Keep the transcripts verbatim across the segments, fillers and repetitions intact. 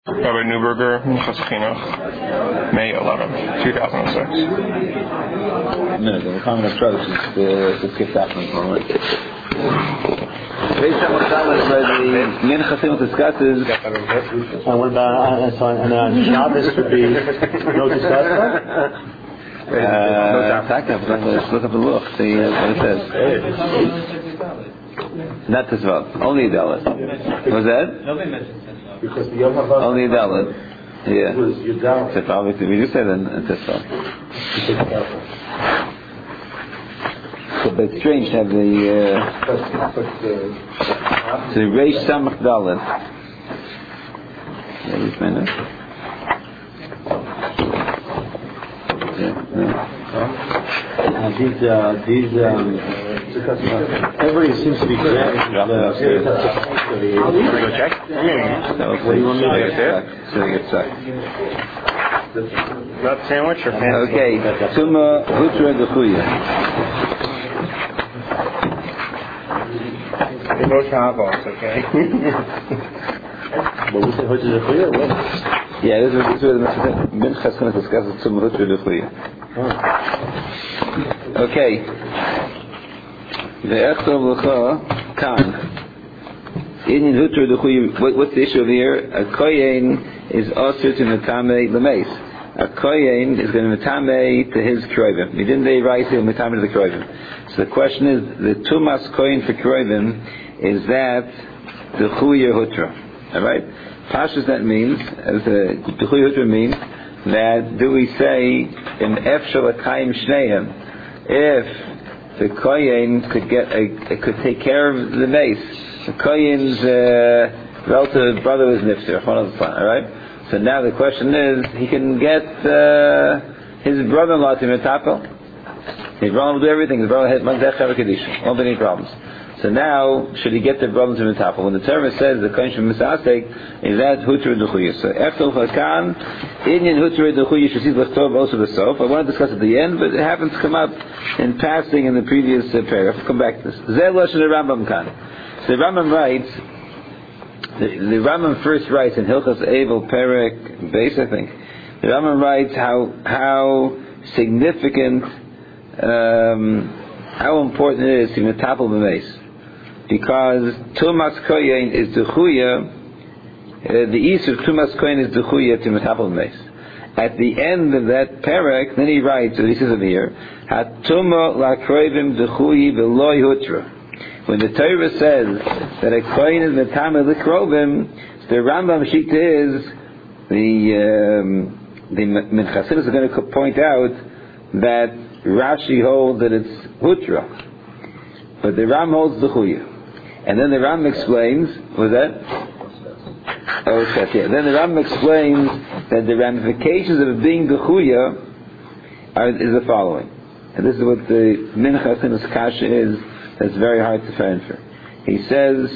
Rabbi Newberger, Minchas Chinuch, May eleventh, two thousand six. A minute, the common approach is to, to skip that one for a moment. Based on what the Minchas Chinuch discusses, and what about uh, so and on Shabbos would be no discussion? Uh, in fact, let's look up the look, see uh, what it says. Not this one, only Dalit. Was that? Nobody mentions because the Yom HaVav only Dalit. Yeah. You're down. So obviously, we do say that in this one. So, but it's strange to have the uh, so the Reish Samach Dalit. Yeah, just a minute. Yeah, no. Uh, these, uh, these, um, everybody seems to be correct. Should we go check? So what do you want me to get? So they get stuck. Not sandwich or fancy? Okay, Tuma Hutra Dechuya. They both have balls, okay? But we said Hutra Dechuya, what? Yeah, this is this is the Minchas Chinuch discusses Tuma Hutra Dechuya. Okay. The Echtav L'cha Kan. Inyan Hutra Dechuya. What's the issue over here? A kohen is also to metame lemeis. A kohen is going to metame to his kroivim. We didn't they write him metame to the kroivim. So the question is, the tumas kohen for kroivim is that dechuya hutra. All right. Pashas that means as a dechuya hutra means that do we say in efshel akayim shneim if the kohen could get a, could take care of the mace. The kohen's uh, relative brother was nifter. All right. So now the question is, he can get uh, his brother-in-law to metapel. His brother will do everything. His brother has manzech kadisha. Won't be any problems. So now, should he get the brother to metapel? When the Torah says the kohen should misasek, is that hutra dechuya? So after chakan, inyan hutra dechuya should see lechtov also the sof. I want to discuss at the end, but it happens to come up in passing in the previous uh, paragraph. I'll come back to this. Zeh lashon Rambam kan. So the Rambam writes. The, the Rambam first writes in Hilchos Eivel Perek Beis, I think. The Rambam writes how how significant, um, how important it is to metapel b'meis, because Tumas Kohen is dechuya. Uh, the east of Tumas Kohen is dechuya to metapel b'meis. At the end of that Perek, then he writes, so this is over here, Hatuma lakroivim dechuyi v'loi hutra. When the Torah says that a kohen is metame l'krovim, the Rambam Shita is the um, the Minchas Chinuch is going to point out that Rashi holds that it's hutra, but the Ram holds the chuya, and then the Ram explains. Was that? Oh, yeah. Then the Ram explains that the ramifications of it being the chuya are is the following, and this is what the Minchas Chinuch's kasha is. That's very hard to answer. He says,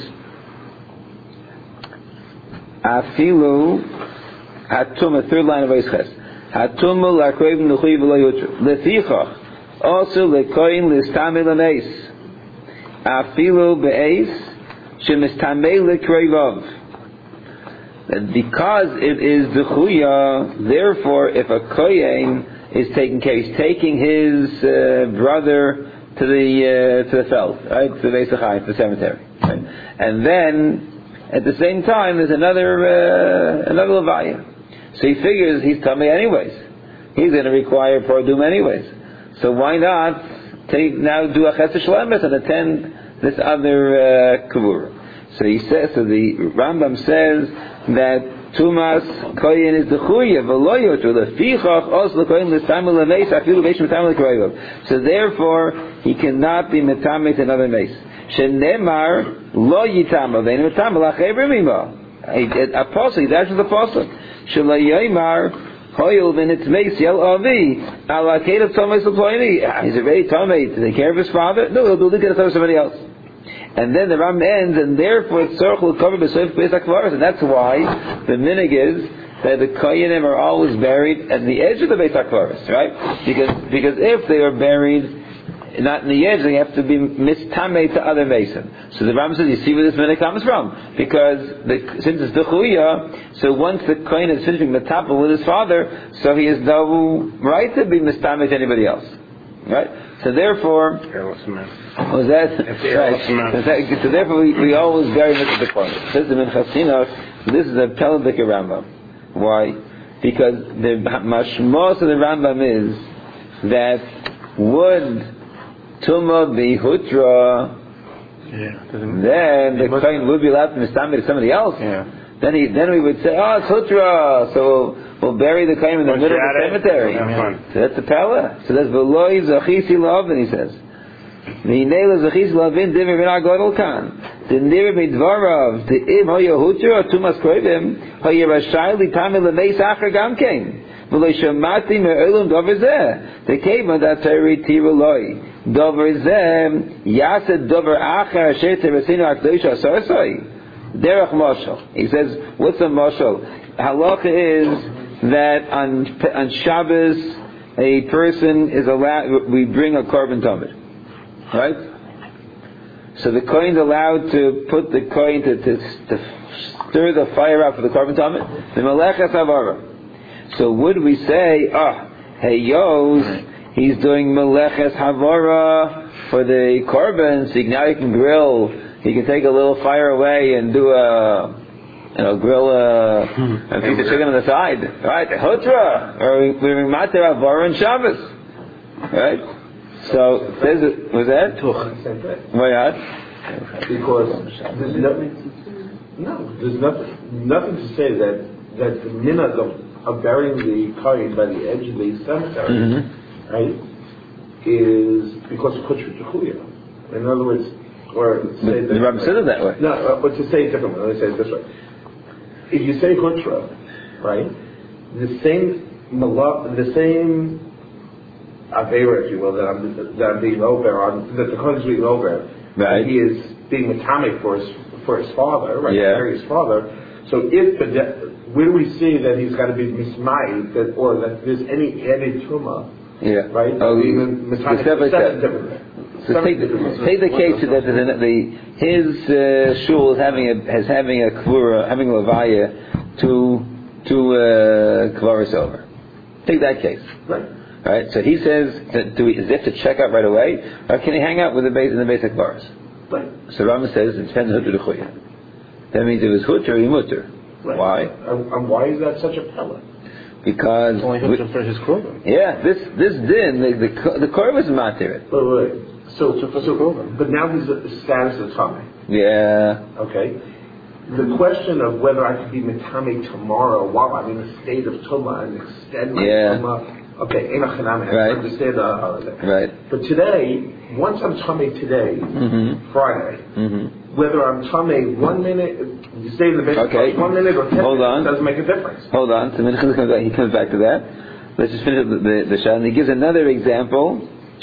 Afilu Hatuma, third line of Eisches. Hatuma lakroivim l'chuy v'lo yutra. Lefichach, also lekoyin l'istame l'meis. Afilu be'eis, shemistame l'kroivav. Because it is dechuya, therefore, if a koyin is taking care, he's taking his uh, brother to the uh, to the feld, right, to the Beis Achai, to the cemetery, right? And then at the same time there's another uh, another levaya. So he figures he's tummy anyways. He's going to require produm anyways. So why not take now do a chesed shlemis and attend this other uh, kavura? So he says. So the Rambam says that Tumas koyin is dechuya v'lo yoter lefichach also koyin l'stamel lemeis afilu beish metamel l'kroivav. So therefore he cannot be metamel to another meis. Shenemar lo yitamel ve'en metamel achever mima. A pasuk. That's the pasuk. Shelaymar hoyel v'nitzmeis yel avi ala kedav tomeis l'ploini. He's already tomei to take care of his father. No, he'll do it to somebody else. And then the Ram ends, and therefore it's circle covered by Sof Beis HaKvaros, and that's why the minig is that the Koyanim are always buried at the edge of the Beis HaKvaros, right? Because because if they are buried not in the edge, they have to be mistame to other mason. So the Rambam says, you see where this minute comes from? Because the, since it's the chuya, so once the kohen is finishing metapel with his father, so he has no right to be mistame to anybody else. Right? So therefore, was that, right. so, that so therefore we, we always bury him at the corner. It says the Minchas Chinuch, this is a Pelabik Rambam. Why? Because the mashmos of the Rambam is that would Tumah be Hutra, yeah, then the kohen would be allowed to mistame to somebody else. Yeah. Then he, then we would say, oh, it's Hutra, so we'll, we'll bury the kohen in the middle of the cemetery. Yeah. So that's the Pella. So that's V'loi Zachisi L'Avin, he says. V'hinei Zachisi L'Avin Diver V'na Godel Kan. The Nir Midvarav, the Im Hoya Hutra, Tumas Koivim, Hoya Rashai L'Tamil L'Meis Acher Gamkein. V'loi Shamati Me'olum Dover Zeh. The Keva that Teri Tira Loi. Dover Zeh, Yased Dover Acher Asher Teresinu Akdosha Sarsoi. Derech Moshel. He says, what's a Moshel? Halacha is that on on Shabbos a person is allowed. We bring a korban tamid, right? So the kohen is allowed to put the kohen to, to, to stir the fire up for the korban tamid. The meleches havara. So would we say, ah, oh, hey yos, he's doing meleches havara for the korban, so now he can grill. He can take a little fire away and do a, you know, grill a, a piece of chicken on the side, right? Hutra, or we bring mater avara and Shabbos, right? So, says it, was that? Why not? Because there's nothing, no, there's nothing, nothing to say that that the minhag of, of burying the kohen by the edge of the cemetery, mm-hmm. right, is because of kutra techuya. In other words. Or say the Rambam said it that way. No, uh, but to say it differently, let me say it this way. If you say Hutra, right, the same the same Avera, if you will, that I'm, that I'm being over on, that the Kohen is being over, right. He is being metamic for his for his father, right? Yeah. For his father. So if the de- where do we see that he's got to be mismai, that or that there's any added tumah, yeah, right? Oh, being metamic, seven different. So take the, take the case that the, the, his uh, shul is having a is having a kvura, having a levaya to to uh, kvaris over. Take that case, right? Right. So he says, that do we, is it to check out right away, or can he hang out with the base in the basic kvaris? Right. So Rama says it depends on who to the chuya. That means it was hutter or mutter. Right. Why? And, and why is that such a pella? Because it's only hutter for his korban. Yeah, this this din the the, the korban is matir. Wait, wait. So, so, but now he's the status of Tomei. Yeah. Okay. The question of whether I could be Mitame tomorrow while I'm in a state of Tumah and extend my yeah. Tumah. Okay, Enochanami, I right. understand the holiday. Right. But today, once I'm Tomei today, mm-hmm. Friday, mm-hmm. whether I'm Tomei one minute, you stay in the basic okay. one minute or ten Hold minutes, on. doesn't make a difference. Hold on. So he comes back to that. Let's just finish the, the, the shot. And he gives another example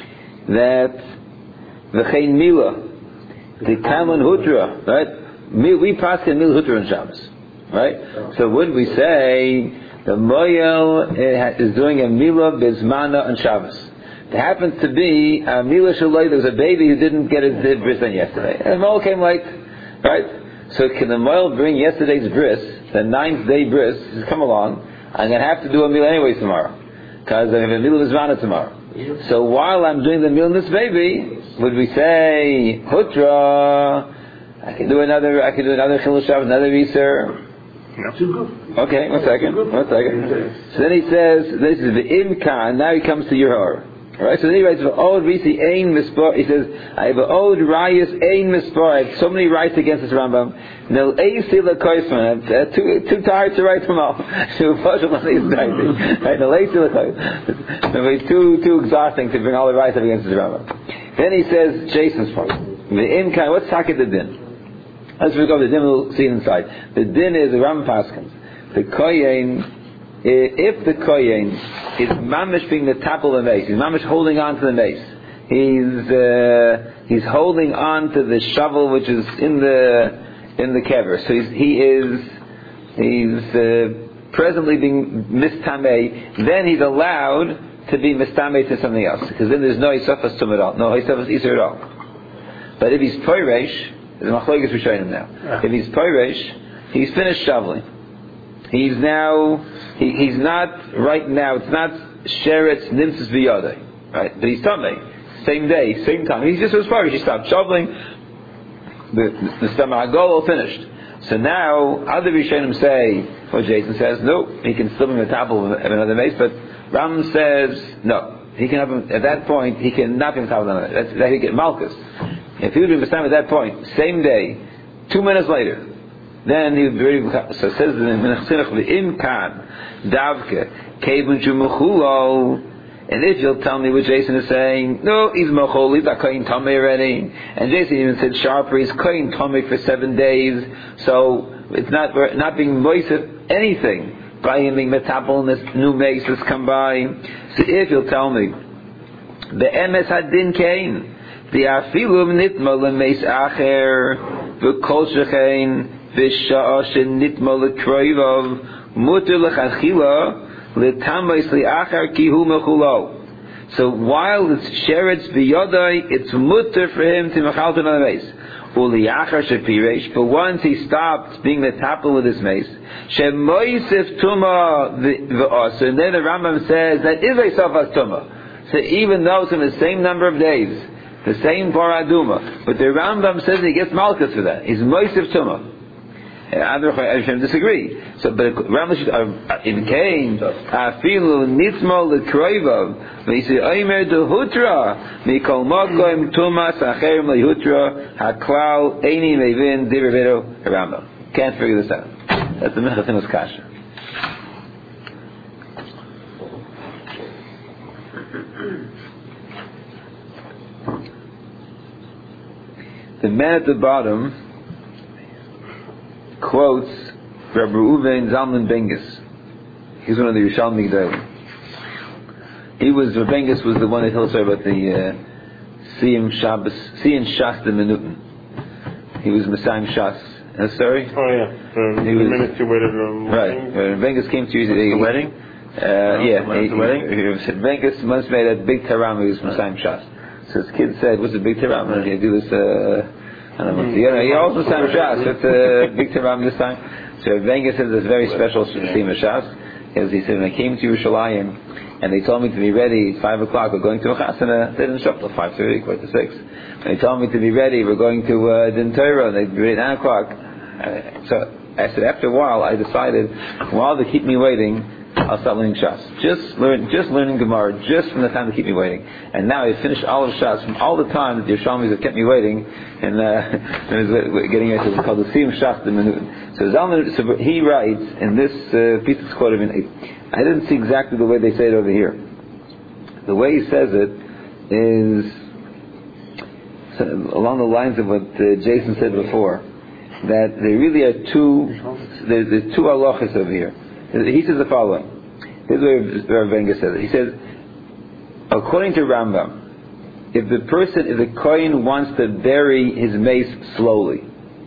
that the Chayin Mila, the Kaman Hutra, right? We pass the Mil Hutra on Shabbos, right? So would we say the Moyel is doing a Mila Bizmana on Shabbos? There happens to be a Mila Shaloi, there was a baby who didn't get his bris done yesterday. And the Moyel came late, right? So can the Moyel bring yesterday's bris, the ninth day bris, just come along, I'm going to have to do a Mila anyways tomorrow, because I have a Mila Bizmana tomorrow. So while I'm doing the meal on this baby, would we say Hutra? I can do another. I can do another Chilul Shabbos, another Iser. No. Okay, one second, one second. So then he says, "This is the Imkan." Now he comes to your Yehor. All right. So then he writes, "Old Risi Ein Mispar." He says, "I have old Rayas Ein Mispar." I have so many rights against this Rambam. Nel Eisila Koisman. I'm too too tired to write them all. Right? Nel Eisila Koisman. It's too too exhausting to bring all the rights up against this Rambam. Then he says, Jason's part. The Imkan. What's Taket the Din? Let's look over the din. We'll see it inside. The din is the Rambam Paskins. The Kohen. If the kohen is mamish being the top of the mace, he's mamish holding on to the mace. He's uh, he's holding on to the shovel which is in the in the kever. So he's, he is he's uh, presently being mistamei. Then he's allowed to be mistame to something else, because then there's no Isafas Tum at all, no Isafas Isur at all. But if he's Poiresh, the Machlokes we're showing him now. Yeah. If he's Poiresh, he's finished shoveling. He's now, he, he's not, right now, it's not Sheretz Nimtzis V'yodai, right? But he's Tamei. Same day, same time. He just was Poiresh, he stopped shoveling, the, the Stamach Agol finished. So now, other Rishonim say, what Jason says, no, he can still be the top of another mace, but Ram says, no. He can have him, at that point, he cannot be the top of another mace. That's, that he get Malchus. If he would be Messiah at that point, same day, two minutes later, then he would be ready. So it says in the Im Kan, Davke, Kevin Jumuchulo, and if you'll tell me what Jason is saying, no, he's Mechol, he's not Kohen Tomei already, and Jason even said sharper, he's Kohen Tomei for seven days, so it's not not being moisted anything by him being metabol in this new mace that's come by. So if you'll tell me, the M S Hadin Kain, the Afilum Nitma Lemeis Acher, the Kol Shechein, the Sha'ah Nitma Lekroivov, Mutter Lechachila, Letamais Liachar Kihu Mechulo. So while it's Sheretz B'Yodai, it's mutter for him to Mechalton on the mace. Uliachar Shepiresh, but once he stopped being the tapel with his mace, Shemoisif Tuma V'Os, and then the Rambam says that is a Safas Tuma. So even though it's in the same number of days, the same Paraduma, but the Rambam says he gets Malchus for that. He's Moisif Tuma. Other Rishonim disagree. So, but Rambam in Cain, Afilu Nitzmo Lekroivav, V'Yisi Omer Dehutra, Mikol Mokoim Tumas Acherim Lehutra, Haklal Eini Mevin Divrvedo Rambam. Can't figure this out. That's the Mechatinus Kasha. The man at the bottom quotes Rabbi Reuven Zalman Bengus. He's one of the Yerushalmi Gedolim. He was, Rabbi Bengus was the one that told us about the uh, Siyam Shabbos, Siyam Shas the Minuten. He was Messiah Shas. Uh, sorry? Oh yeah, um, he the was, minute you waited um, right. Rabbi Bengus came to you the wedding? Uh, oh, yeah, he, the wedding? He, he said Bengus once made a big taram, he was Messiah Shas. So his kid said, what's a big taram? And he do this, uh, I don't know, you know, he also sang Shas. It's a big Taram this time. So Venga says this very special theme of Shas. Because he said, when I came to Yerushalayim and they told me to be ready, it's five o'clock, we're going to a chasana. They didn't show up till five thirty, quite to six. When they told me to be ready, we're going to uh, Din Torah, and they'd be ready at nine o'clock. Uh, so I said, after a while, I decided, while they keep me waiting, I'll start learning Shas. Just learn, just learning Gemara, just from the time to keep me waiting. And now I finished all of Shas from all the time that the Yerushalmis have kept me waiting, and, uh, and was getting into what's called the Siyam Shas the Minuten. So Zalman, so he writes in this uh, piece of quote of I didn't see exactly the way they say it over here. The way he says it is along the lines of what uh, Jason said before, that there really are two, there's, there's two halachas over here. He says the following. This is where Rav Venga says it. He says, according to Rambam, if the person, if the kohen wants to bury his mace slowly,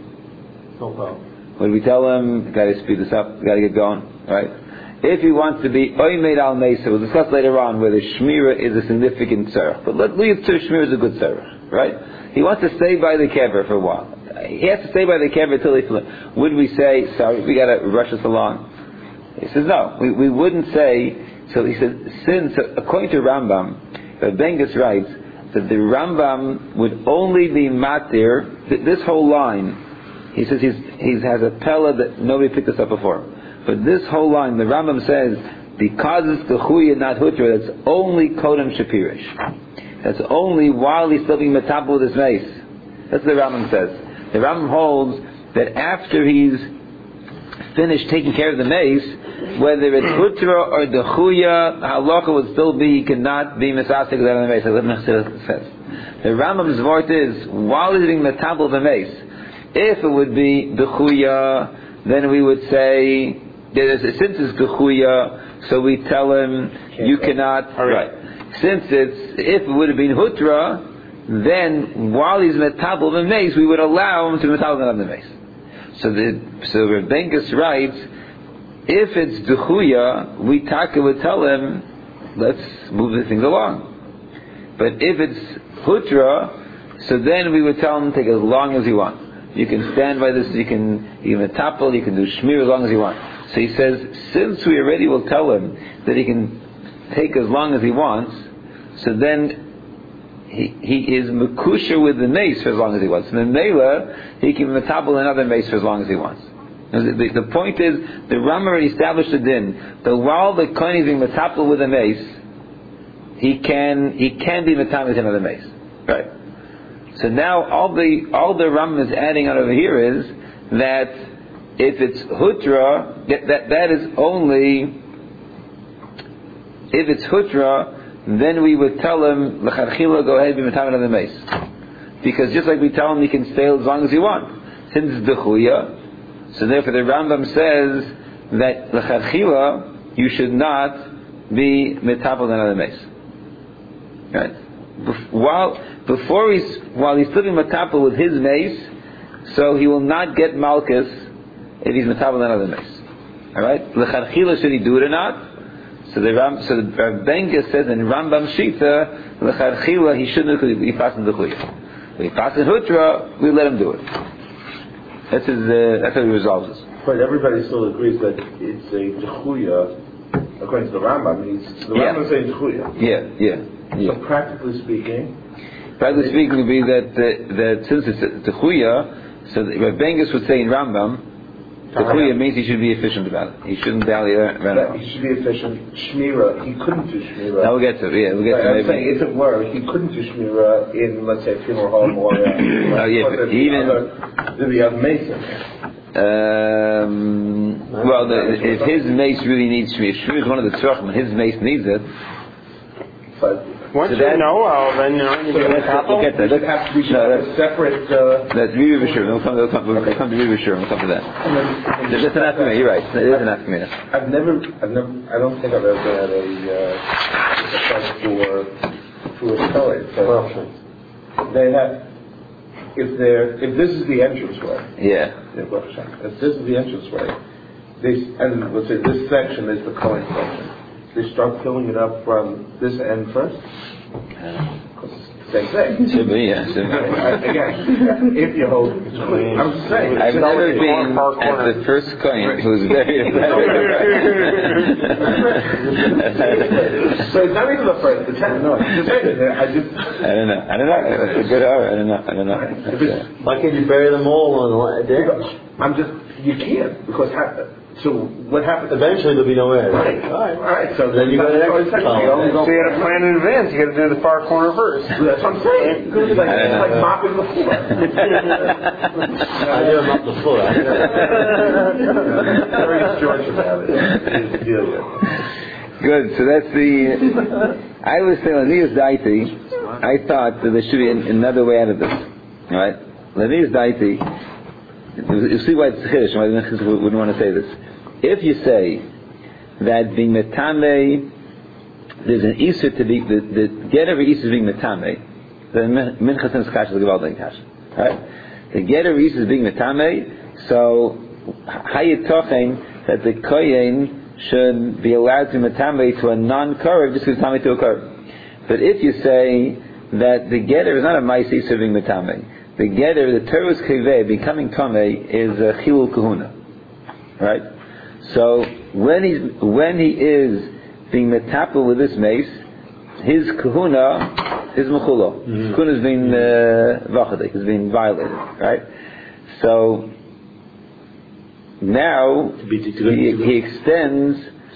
when we tell him, got to speed this up, got to get going, right? If he wants to be oimed al mesa, we'll discuss later on whether shmira is a significant tzarech, but let's leave to shmira is a good tzarech, right? He wants to stay by the kever for a while. He has to stay by the kever until he. Would we say, sorry, we got to rush this along? He says, no, we, we wouldn't say, so he says, since, according to Rambam, uh, Bengus writes, that the Rambam would only be matir, th- this whole line, he says he's, he has a pella that nobody picked this up before, but this whole line, the Rambam says, because it's the chuya, not hutra, that's only kodem shapirish. That's only while he's still being metabel with his mace. That's what the Rambam says. The Rambam holds that after he's finished taking care of the mace, whether it's hutra or the chuya, halacha would still be, he cannot be misasik with the mace, as the Mechzir says. The Rambam's word is, while he's being metabel the mace, if it would be the chuya, then we would say, since it's the chuya, so we tell him, you cannot, right. Since it's, if it would have been hutra, then while he's metabel the mace, we would allow him to metabel the mace. So the so Bengus writes, if it's duchuya, we taka would tell him, let's move the things along. But if it's hutra, so then we would tell him to take as long as you want. You can stand by this, you can even tapel, you can do shmir as long as you want. So he says, since we already will tell him that he can take as long as he wants, so then he, he is mekusher with the mace for as long as he wants. And then Mela, he can metabel another mace for as long as he wants. The, the, the point is, the Rambam already established the din that while the kohen is being metabel with a mace, he can he can be metabel with another mace, right? So now all the all the Rambam is adding on over here is that if it's hutra, that that, that is only if it's hutra, then we would tell him l'charchila, go ahead, be metabel another mace, because just like we tell him he can stay as long as you want, since it's dechuya. So therefore the Rambam says that l'charchila you should not be metabel another mace. Right? Bef- while before he's while he's still being metabel with his mace, so he will not get malchus if he's metabel another mace. All right? L'charchila, should he do it or not? So the Ram, so the Rav Benga says in Rambam Shita, l'charchila he shouldn't because he passes the chuya. If he passes hutra, we let him do it. That's his, uh, that's how he resolves this. But everybody still agrees that it's a dechuya, according to the Rambam. He's, the Yeah. Rambam is saying dechuya. Yeah, yeah, yeah. So practically speaking, Practically speaking, would be that uh, that since it's a chuya, so Rav Bengus would say in Rambam, dechuya means he should be efficient about it. He shouldn't dally around. that he should be efficient. Shmira, he couldn't do shmira. Now we'll get to it. Yeah, we'll get Right, to I'm maybe. saying if it were, he couldn't do shmira in, let's say, a funeral home or uh, Oh, yeah, or but there'd be even- other, there'd be other mason. Um, well, the, if his mace really needs shmir, shmir is one of the tzrachim, and his mace needs it. But Once So you that- know, well, then you know, you So get a let's- couple. we'll get there. we should have, we should No, have that's- a separate. Uh, That's Rivi B'Shur. We'll come, we'll come, we'll come to Rivi B'Shur. We'll come to that. and then, and That's an aftermath. You're right. It is an aftermath. I've never, I've never, I don't think I've ever been at a, uh, a place for, for a story. So they have, if they're, if this is the entranceway, Yeah. yeah, Baruch Hashem, if this is the entranceway, they, and let's say this section is the Kohen section, they start filling it up from this end first? Same thing. Should be, yeah. Should be. Again, if you hold, I'm just saying. I've never been at the first coin who's very So it's not even the first, the tenth, no, it's just, I just, I don't know. I don't know. It's a good hour. I don't know. I don't know. if it's, Why can't you bury them all on one day? I'm just, you can't, because ha- so what happens? Eventually there'll be no way. Right, all right, so Then you go to the next you column. only go- So you got to plan in advance. You got to do the far corner first. That's what I'm saying. It's like, I don't it's like know. mopping the floor. I did them up the floor. I Very George about it. to deal with. Good. So that's the. I was saying Lanias Daiti. I thought that there should be an, another way out of this. All right, Lanias Daiti. You see why it's chiddush. Why the Mechus wouldn't want to say this. If you say that being metame, there's an isur to be the the get every isur being metame, then minchas and skash is gewaltig kash. Right? The get every isur is being metame. So how you talking that the kohen should be allowed to metame to a non-karev just because metame to a karev? But if you say that the getter is not a ma'is isur being metame, the getter, the terus kiveh, becoming tamei, is a chilul kahuna, right? So when he's when he is being metapel with this mace, his kahuna is mechulo. Mm-hmm. His kahuna is being vachadik, is being violated, right? So now he, he extends.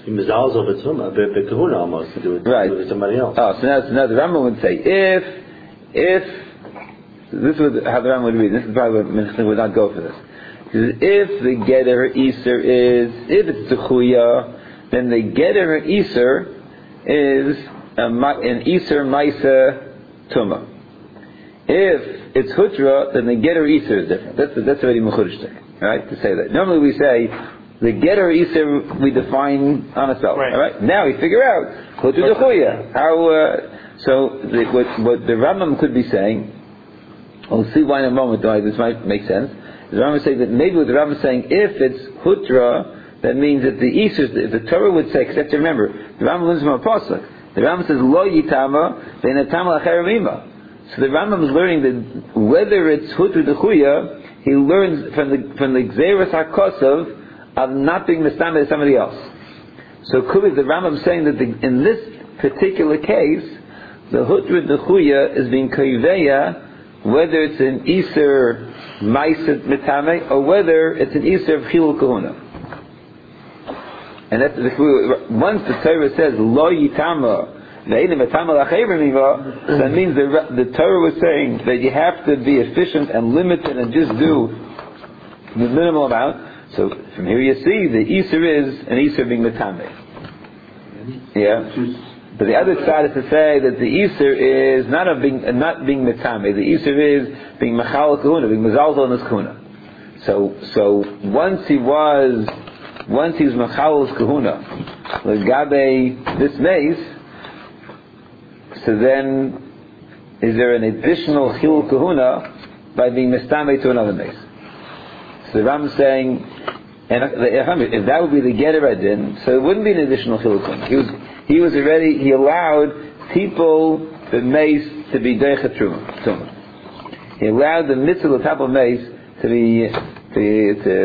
Almost to do it Right. with somebody else. Oh, so now, so now the Rambam would say if if this is how the Rambam would read. This is probably what Minchas would not go for this. If the getter iser is, if it's techuya, then the getter iser is a, an iser maisa tuma. If it's hutra, then the getter iser is different. That's that's already mechudesh, right? To say that. Normally we say the getter iser we define on itself. Right. All right. Now we figure out hutra techuya. How? Uh, so the, what what the Rambam could be saying. We'll see why in a moment why this might make sense. The Rambam is saying that maybe what the Rambam is saying, if it's hutra, that means that the Isur, if the Torah would say, except remember, the Rambam learns from a pasuk, The Rambam says lo yitama ve'natama l'acherimima. So the Rambam is learning that whether it's hutu dechuya, he learns from the from the gzeras hakosov of not being mistame to somebody else. So could be the Rambam saying that the, in this particular case, the hutu dechuya is being koiveya, whether it's an iser maiset mitame or whether it's an iser of chilul kahuna. And that's the, once the Torah says lo yitama. So that means the, the Torah was saying that you have to be efficient and limited and just do the minimal amount. So from here you see the Easter is an Easter being Metame. Yeah. But the other side is to say that the Easter is not of being not being Metame. The Easter is being Machal Kahuna, being Mazalzal in his Kahuna. So so once he was once he was Machal Kahuna, Gabe this maze. So then, is there an additional chilul kahuna by being mistame to another mace? So the Ram is saying, and if that would be the getter adin, so it wouldn't be an additional chilul kahuna. He was, he was already, he allowed people, the mace, to be deichet truma. He allowed the mitzvah of top of mace to be, to, to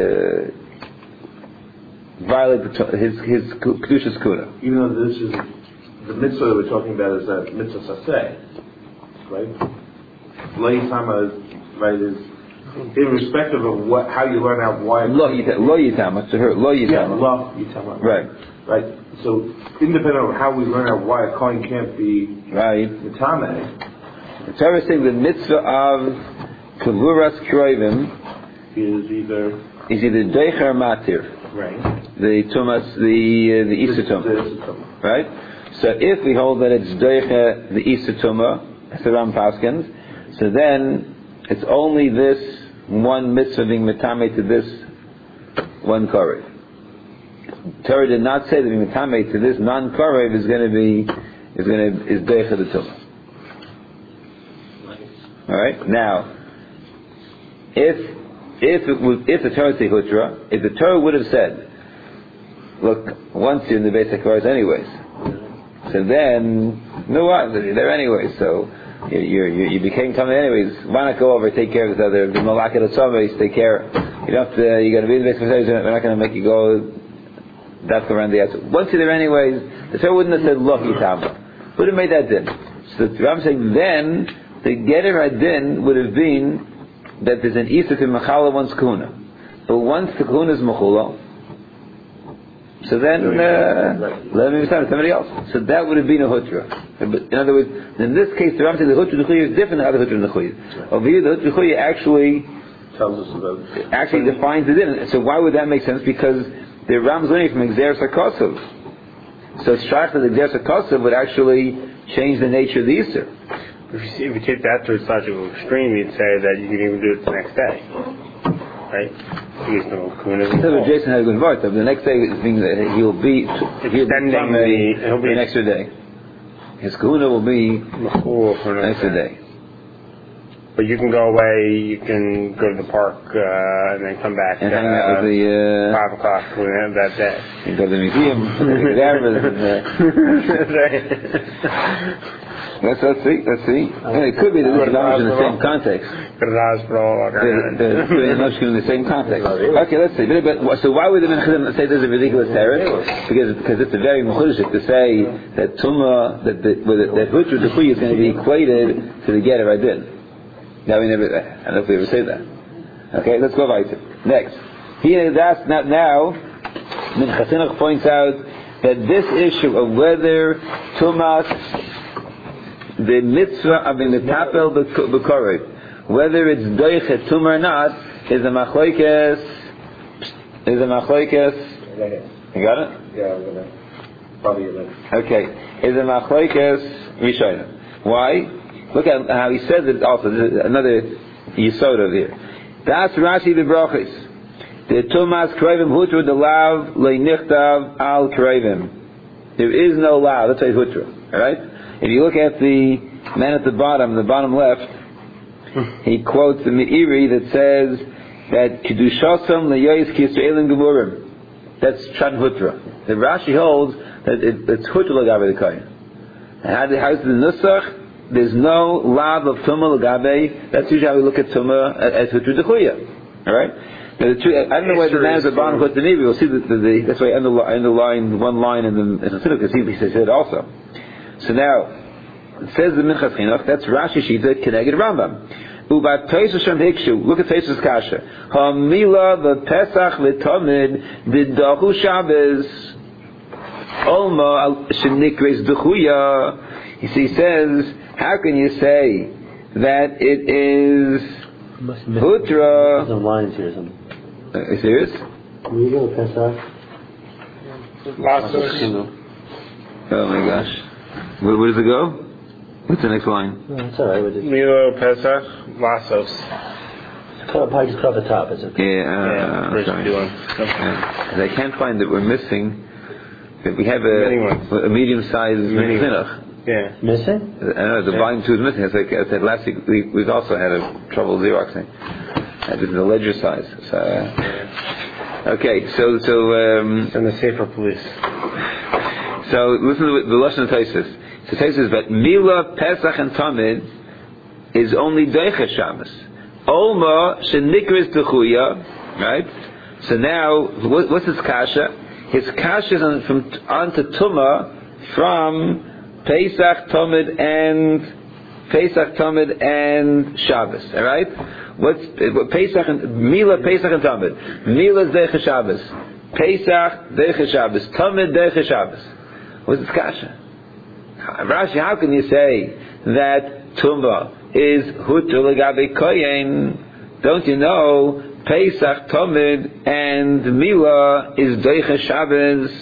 violate the, his, his kedushas kuna. Even though this is, the mitzvah that we're talking about is that mitzvah saseh, right? Lo yitama, right, is irrespective of what, how you learn out why. Lo yitama, to her, lo yitama. Yeah, lo yitama. Right. Right. So, independent of how we learn out why a kohen can't be right. mitame. The Torah is saying the mitzvah of kavuras kroivim is either is either deicher or matir. Right. The tumas, the uh, the Easter tumah. Right. So if we hold that it's doiche the Easter Tumah, Saram Paskins, so then it's only this one mitzvah being metame to this one korev. Torah did not say that being metame to this non-korev is going to be is going to is doiche the Tumah. All right. Now, if if it was, if the Torah say hutra, if the Torah would have said, look, once you're in the basic chorus anyways. So then, no what? You're there anyway. So you you you became coming anyways. Why not go over, take care of this other? The malakat of somebody, take care. You don't have to. You're going to be in the base. We're not going to make you go. That's around the outside. Once you're there anyways, the Torah wouldn't have said loch yitama. Would have made that din. So I'm saying then the getter adin would have been that there's an isa to machala one's kahuna. But once the kahuna is machula, so then, uh, let me understand somebody else. So that would have been a hutra. In other words, in this case, the Ram says the hutra nechuya is different than other hutra nechuya. Over here, the hutra nechuya actually tells us about actually defines it in. So why would that make sense? Because the Ram's learning from Exeris HaKosov. So strach that Exeris HaKosov would actually change the nature of the Easter. If you, see, if you take that to its logical extreme, you'd say that you can even do it the next day. Right? He's no kuna. So Jason had a good word. The next day is being that he'll be extending the, he'll be an extra day. His kahuna will be an extra day. But you can go away. You can go to the park uh, and then come back and uh, hang out with the uh, five o'clock that day. You go to the museum. Let's, let's see, let's see. And it could be that this is in the same context. The, the, the, in the same context. Okay, let's see. But, but, so why would the Menachim say this is a ridiculous terror? Because because it's a very mechudishik to say that Tumah, that the, that Hutra Dechuy is going to be equated to the Getter Adin. Now we never, I don't know if we ever say that. Okay, let's go right. Next. Here, that's not now. Min Chasinach points out that this issue of whether Tumas, the mitzvah of the metapel b'korov, whether it's doichet tum or not, is a machlokes. Is a machlokes. You got it? Yeah, I'm gonna probably get it. Okay, is a machlokes rishayna. Why? Look at how he says it. Also, this is another yisod over here. Das Rashi the brachos. The tumas krovim hutra the lav leinichtav al krovim. There is no lav. That's a hutra. All right. If you look at the man at the bottom, the bottom left, he quotes the Meiri that says that Kedushasam le'yoyis ki Yisraelim gemurim. That's Chan Hutra. The Rashi holds that it, it's Hutra l'gabe the Kohen. How does the nusach? There's no lab of tumah l'gabe. That's usually how we look at tumah as hutra dechuya. All right. Now, the two, I don't know whether the man is a ban chutz anivi. We'll see the, the, the that's why I underline, underline one line in the in the because he says it also. So now it says the Minchas Chinuch. That's Rashi Shita Keneged Rambam. Ubat Tosfos Shem Hikshu. Look at Tosfos Kasha. Hamila the Pesach v'Tamid v'Dachu Shabbos. Olma Shenikres Dechuya. He says, how can you say that it is Hutra? Some lines here. Some. Uh, are you serious? We go Pesach. Lasos. Oh my gosh. Where, where does it go? What's the next line? No, it's alright. We'll just Milo Pesach. Lasos. cut, probably just cut the top. It's okay. Yeah, uh, Yeah, first sorry. doing. Because I can't find that we're missing. That we have a, a medium-sized Many chinuch. Yeah. Missing? I don't know, the Yeah. volume two is missing. It's like I said last week, we, we've also had a trouble xeroxing. Uh, this is the ledger size. So, uh, okay, so so um, And the safer police. so listen to the lashon of Tosfos. So Tosfos, but Mila, Pesach, and Tamid is only Deicha Shabbos. Olma shenikris dechuya, right? So now, what, what's his kasha? His kasha is on, from onto Tumah from Pesach, Tamid, and Pesach, Tamid, and Shabbos. All right. What's what, Pesach and Mila, Pesach, and Tamid? Mila is Deicha Shabbos. Pesach, Deicha Shabbos. Tamid, Deicha Shabbos. What's his kasha? Rashi, how can you say that Tumah is Hutra Legabe Koyen? Don't you know Pesach, Tamid, and Mila is Deicha Shabbos?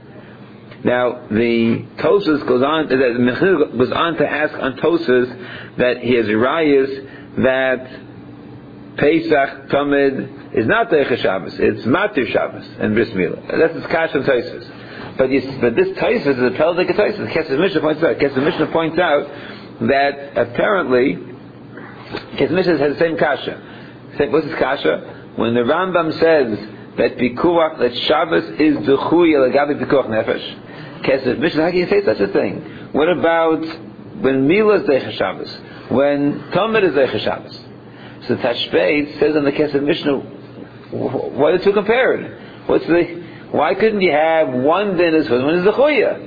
Now the Tosfos goes on. The Mechilel goes on to ask on Tosfos that he has rayas that Pesach Tamid is not Deicha Shabbos; it's Matir Shabbos and Bris Milah. That's his kash on Tosfos. But, but this Tosfos is a Peldik Tosfos. Kesef Mishnah points out. Kesef Mishnah points out that apparently Kesef Mishnah has the same kasha. What's his kasha? When the Rambam says that Pikuach, that Shabbos is Dechuya Legabe Pikuach Nefesh. Kesef Mishnah, how can you say such a thing? What about when Mila is Deicha Shabbos? When Tamid is Deicha Shabbos? So Tashbeit says in the Kesef Mishnah, why are the two compared? What's the, why couldn't you have one din as one is Dechuya?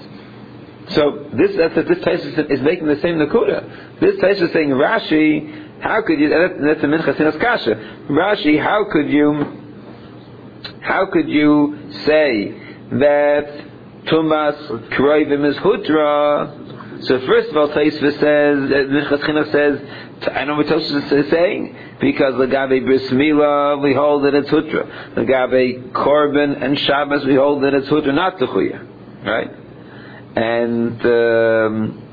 So this, that's what this Tosfos is making the same Nakuda. This Tosfos is saying, Rashi, how could you, that's the Minchas Chinuch Kasha. Rashi, how could you, how could you say that Tumas Kroivim is Hutra? So first of all, Tosfos says, Minchas Chinuch says, I know what Tosfos is saying, because Legabe Bris Milah, we hold that it's Hutra. Legabe Korban and Shabbos, we hold that it's Hutra, not Dechuya. Right? And, um,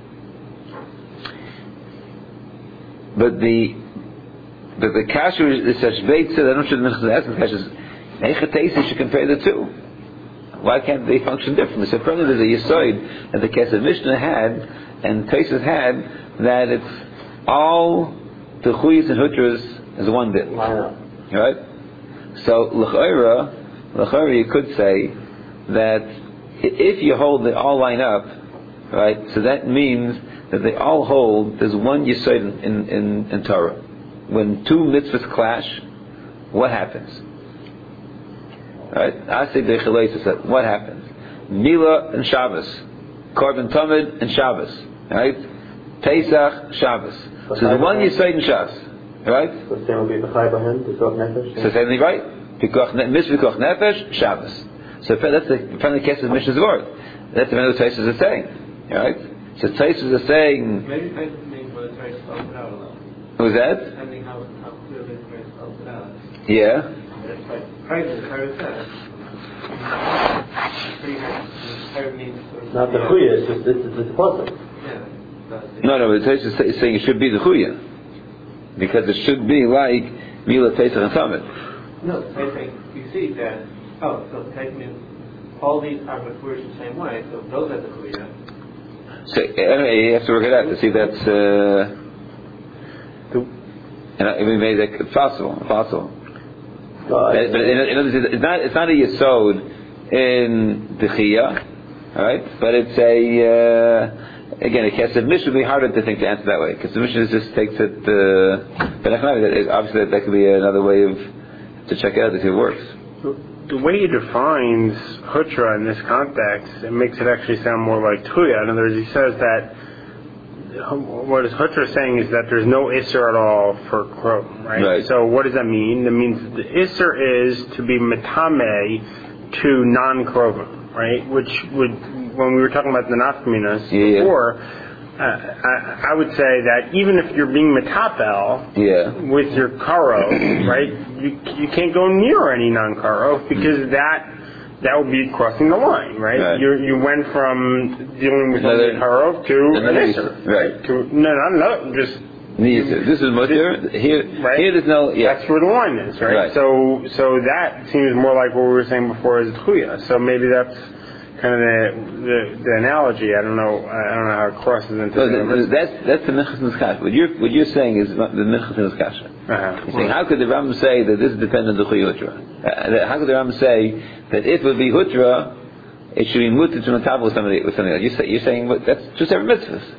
but the, but the Kasher is such bait said, I don't know if Minchas asking the Kasher is, Eichatesi should compare the two. Why can't they function differently? So probably there's a Yesod that the Kesef Mishnah had and Tosfos had that it's all the Chuyas and Hutras is one bit. Right? So L'chaira, L'chaira you could say that if you hold they all line up, right, so that means that they all hold there's one Yesod in, in, in Torah. When two mitzvahs clash, what happens? Right? Asay Deicheleis, what happens? Mila and Shabbos, Korban Tamid and Shabbos, right? Pesach, Shabbos. So the one you say in Shas, right? So the same will be the Chai Bahem, the Pikuach Nefesh. So same thing, right? Pikuach Mitzvah Pikuach Nefesh, Shabbos. So that's the from the case of Mishnah's word. That's what the Tosfos is saying, right? So Tosfos is saying. Maybe Tosfos means what the Torah spells it out a little. Who's that? Depending how how clearly the Torah spells it out. Yeah. It's like Torah, the Torah says. Pretty hard. Torah means. It's not the Chuya, it's just it's it's puzzle. Yeah. that's- No, no, but the Tosfos is saying it should be the Chuya, because it should be like Mila, Pesach, and Tamid. No, I think you see that. Oh, so technically, all these are Mefurish the same way. So those are the Kuya. So anyway, you have to work it out to see if that's. Uh, and I mean, maybe that's possible, possible. No, But, but in, in other words, it's not it's not a yesod in the Chiyah, all right? But it's a uh, again, a Kesef Mishnah would be harder to think to answer that way. Kesef Mishnah just takes it, uh, but obviously that could be another way of to check it out if it works. The way he defines Hutra in this context, it makes it actually sound more like Tuya. In other words, he says that what is Hutra saying is that there's no Isser at all for Krom, right? Right. So what does that mean? That means the Isser is to be Metame to non-Krovim, right? Which would, when we were talking about the Nafkaminas yeah, before, yeah. Uh, I, I would say that even if you're being metapel yeah. with your karo, right, you you can't go near any non-karo because mm. that that would be crossing the line, right? right. You you went from dealing with another karo to an isser, right? To, no, no, no, just you, this is mutter. Here, right? here there's no. Yeah. That's where the line is, right? right? So so that seems more like what we were saying before as chuya. So maybe that's kind of the, the the analogy. I don't know. I don't know how it crosses into. So the, the, that's that's the Minchas Niskasha. What you're what you're saying is the Minchas Niskasha. Uh-huh. You're saying how could the Rambam say that this is dependent on the Chuy Hutra? Uh, how could the Rambam say that if it would be Hutra, it should be muted to Matab with somebody with something else? You say, you're saying what, that's two separate mitzvahs.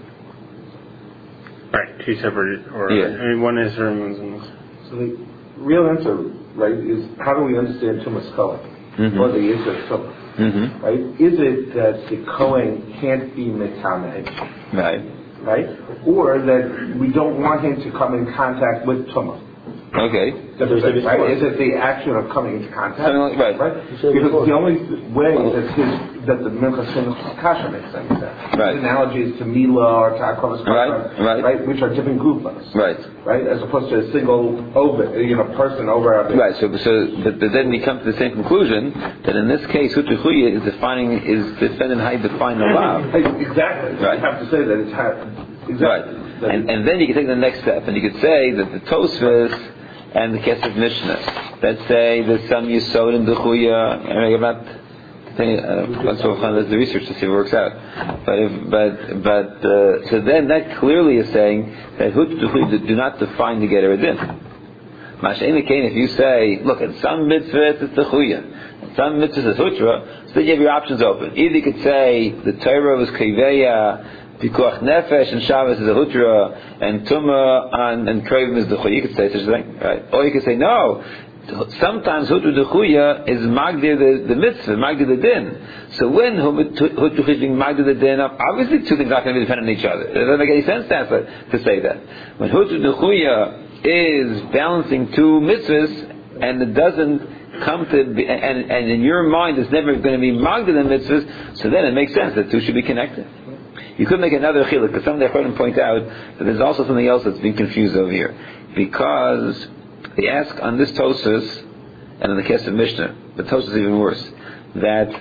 Right, two separate, or yeah. I mean, one is for Muslims. So the real answer, right, is how do we understand Tumas Kohen, mm-hmm. or the Yisr Tumas? Mm-hmm. Right? Is it that the Kohen can't be Metameh? Right. Right? Or that we don't want him to come in contact with Tumah? Okay. Right? Is it the action of coming into contact? Like, right. right? Because the only way that his, that the Minchas Kasha makes sense is that. Right. His analogy is to Mila or to Akovas right. right. right? Which are different groups. Right. Right? As opposed to a single over, you know, person over out there. Right. So, so but, but then we come to the same conclusion that in this case, Hutra Chuya is defining is defending how you define the law. Exactly. Right. You have to say that it's how, exactly. Right. And, and then you can take the next step, and you could say that the Tosfos and the Kesef Mishnah that say there's some Yisod in the Chuya. I'm not saying uh, let's do research to see if it works out. But if, but but uh, so then that clearly is saying that Hutra Chuya do not define the Geter Adin. Masha'en Kain, if you say, look, in some mitzvahs it's the Chuya, in some mitzvahs it's Hutra, so then you have your options open. Either you could say the Torah was Kiveya, Pikuach Nefesh and Shabbos is a Hutra, and Tumah and, and Krovim is the Chuya. You could say such a thing, right? Or you could say, no, sometimes Hutra the Chuya is Magdir the, the mitzvah, Magdir the din. So when Hutra is being Magdir the din, obviously two things are not going to be dependent on each other. It doesn't make any sense to, answer, to say that. When Hutra the Chuya is balancing two mitzvahs, and it doesn't come to be, and, and in your mind it's never going to be Magdir the mitzvahs, so then it makes sense that two should be connected. You could make another chiluk, because some of the Achronim point out that there's also something else that's being confused over here. Because they ask on this Tosas, and in the case of Mishnah, the Tosas is even worse, that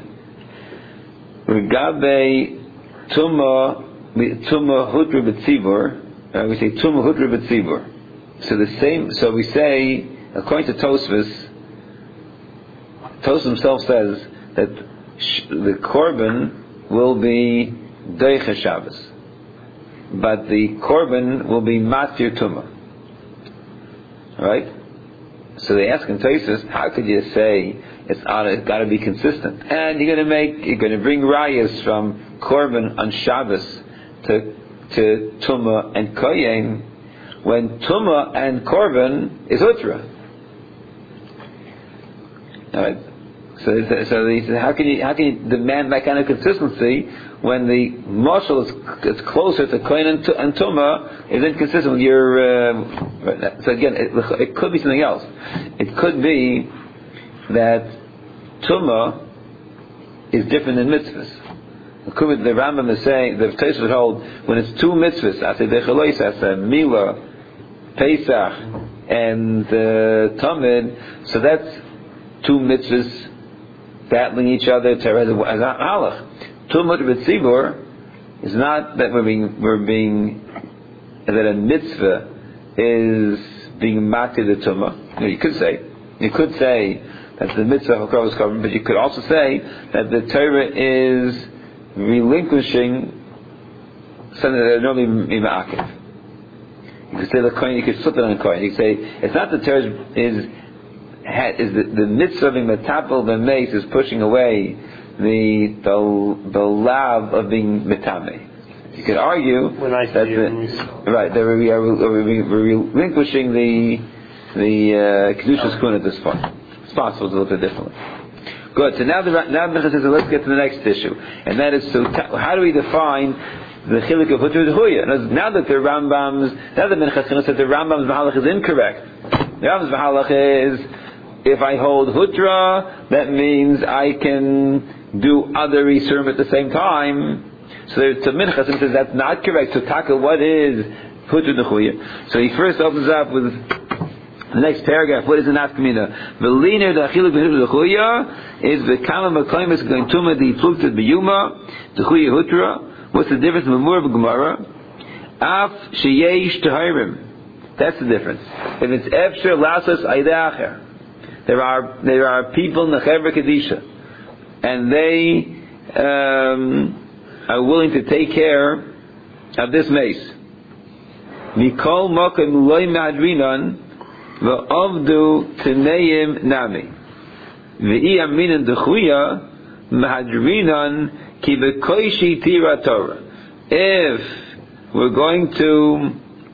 Regabe Tumah Tumah Hutra B'tzibur, uh, we say Tumah Hutra B'tzibur. So the same, so we say, according to Tosfos, Tosfos himself says that sh- the Korban will be Deicha Shabbos, but the Korban will be Matir Tumah. Right? So they ask in Tosfos, how could you say it's, it's got to be consistent? And you're going to make, you're going to bring rayas from Korban on Shabbos to to Tumah and Kohen, when Tumah and Korban is Hutra. All right. So, so they say, how can you how can you demand that kind of consistency when the mashal is, is closer to Kohen and, and Tumah is inconsistent with your? Uh, so again, it, it could be something else. It could be that Tumah is different than mitzvahs. It could be the Rambam is saying the Tosfos would hold when it's two mitzvahs. I say dechelois, I say Mila, Pesach, and uh, Tamid. So that's two mitzvahs battling each other to as a halach. Tumah b'tzibur is not that we're being we're being that a mitzvah is being matir the tumah. No, you could say you could say that the mitzvah of Krovos Korban, but you could also say that the Torah is relinquishing something that normally be ma'akev. You could say the coin. You could flip it on the coin. You could say it's not the Torah is. Is the, the mitzvah of being metapel the mace is pushing away the the the lav of being metame. You could argue When I that see the, right that we are we're relinquishing the the uh, kedushas kun at this point. It's possible to look at it differently. Good. So now the now the Mincha says, so let's get to the next issue, and that is so ta- how do we define the chiluk of hutra d'chuya? Now that the Rambam's now the Mincha said the Rambam's mahalach is incorrect. The Rambam's mahalach is if I hold hutra, that means I can do other isurim at the same time. So there's the Mincha says that's not correct. So taka, what is hutra d'chuya? So he first opens up with the next paragraph. What is the nafkamina? V'liner da'achiluk b'hutra d'chuya is v'kama makayim is going tuma di plukta b'yuma d'chuya hutra. What's the difference in Mamur v'Gemara? Af sheyesh tahirim. That's the difference. If it's efshar lasas aidacher, there are there are people in the Chevra Kedisha, and they um, are willing to take care of this mace. Mikol mokim loy madrinan v'avdu tneim nami v'i aminan d'chuya madrinan ki b'koishi tira Torah. If we're going to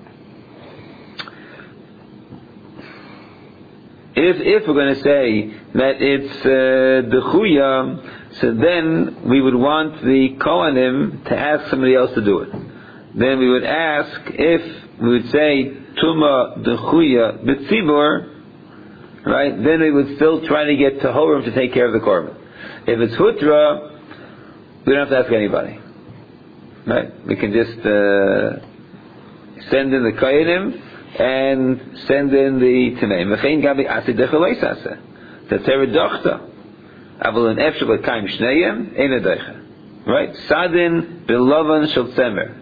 If if we're going to say that it's uh, the chuya, so then we would want the kohanim to ask somebody else to do it. Then we would ask if we would say tuma the chuya b'tzibur, right? Then we would still try to get tahorim to take care of the korban. If it's hutra, we don't have to ask anybody, right? We can just uh, send in the kohanim and send in the Tameim. V'chein gabi asid dechalois aseh. The teredochta. Avol an efshel l'kaim shneyem, ein adecha. Right? Sadin bilovan shel tzemer.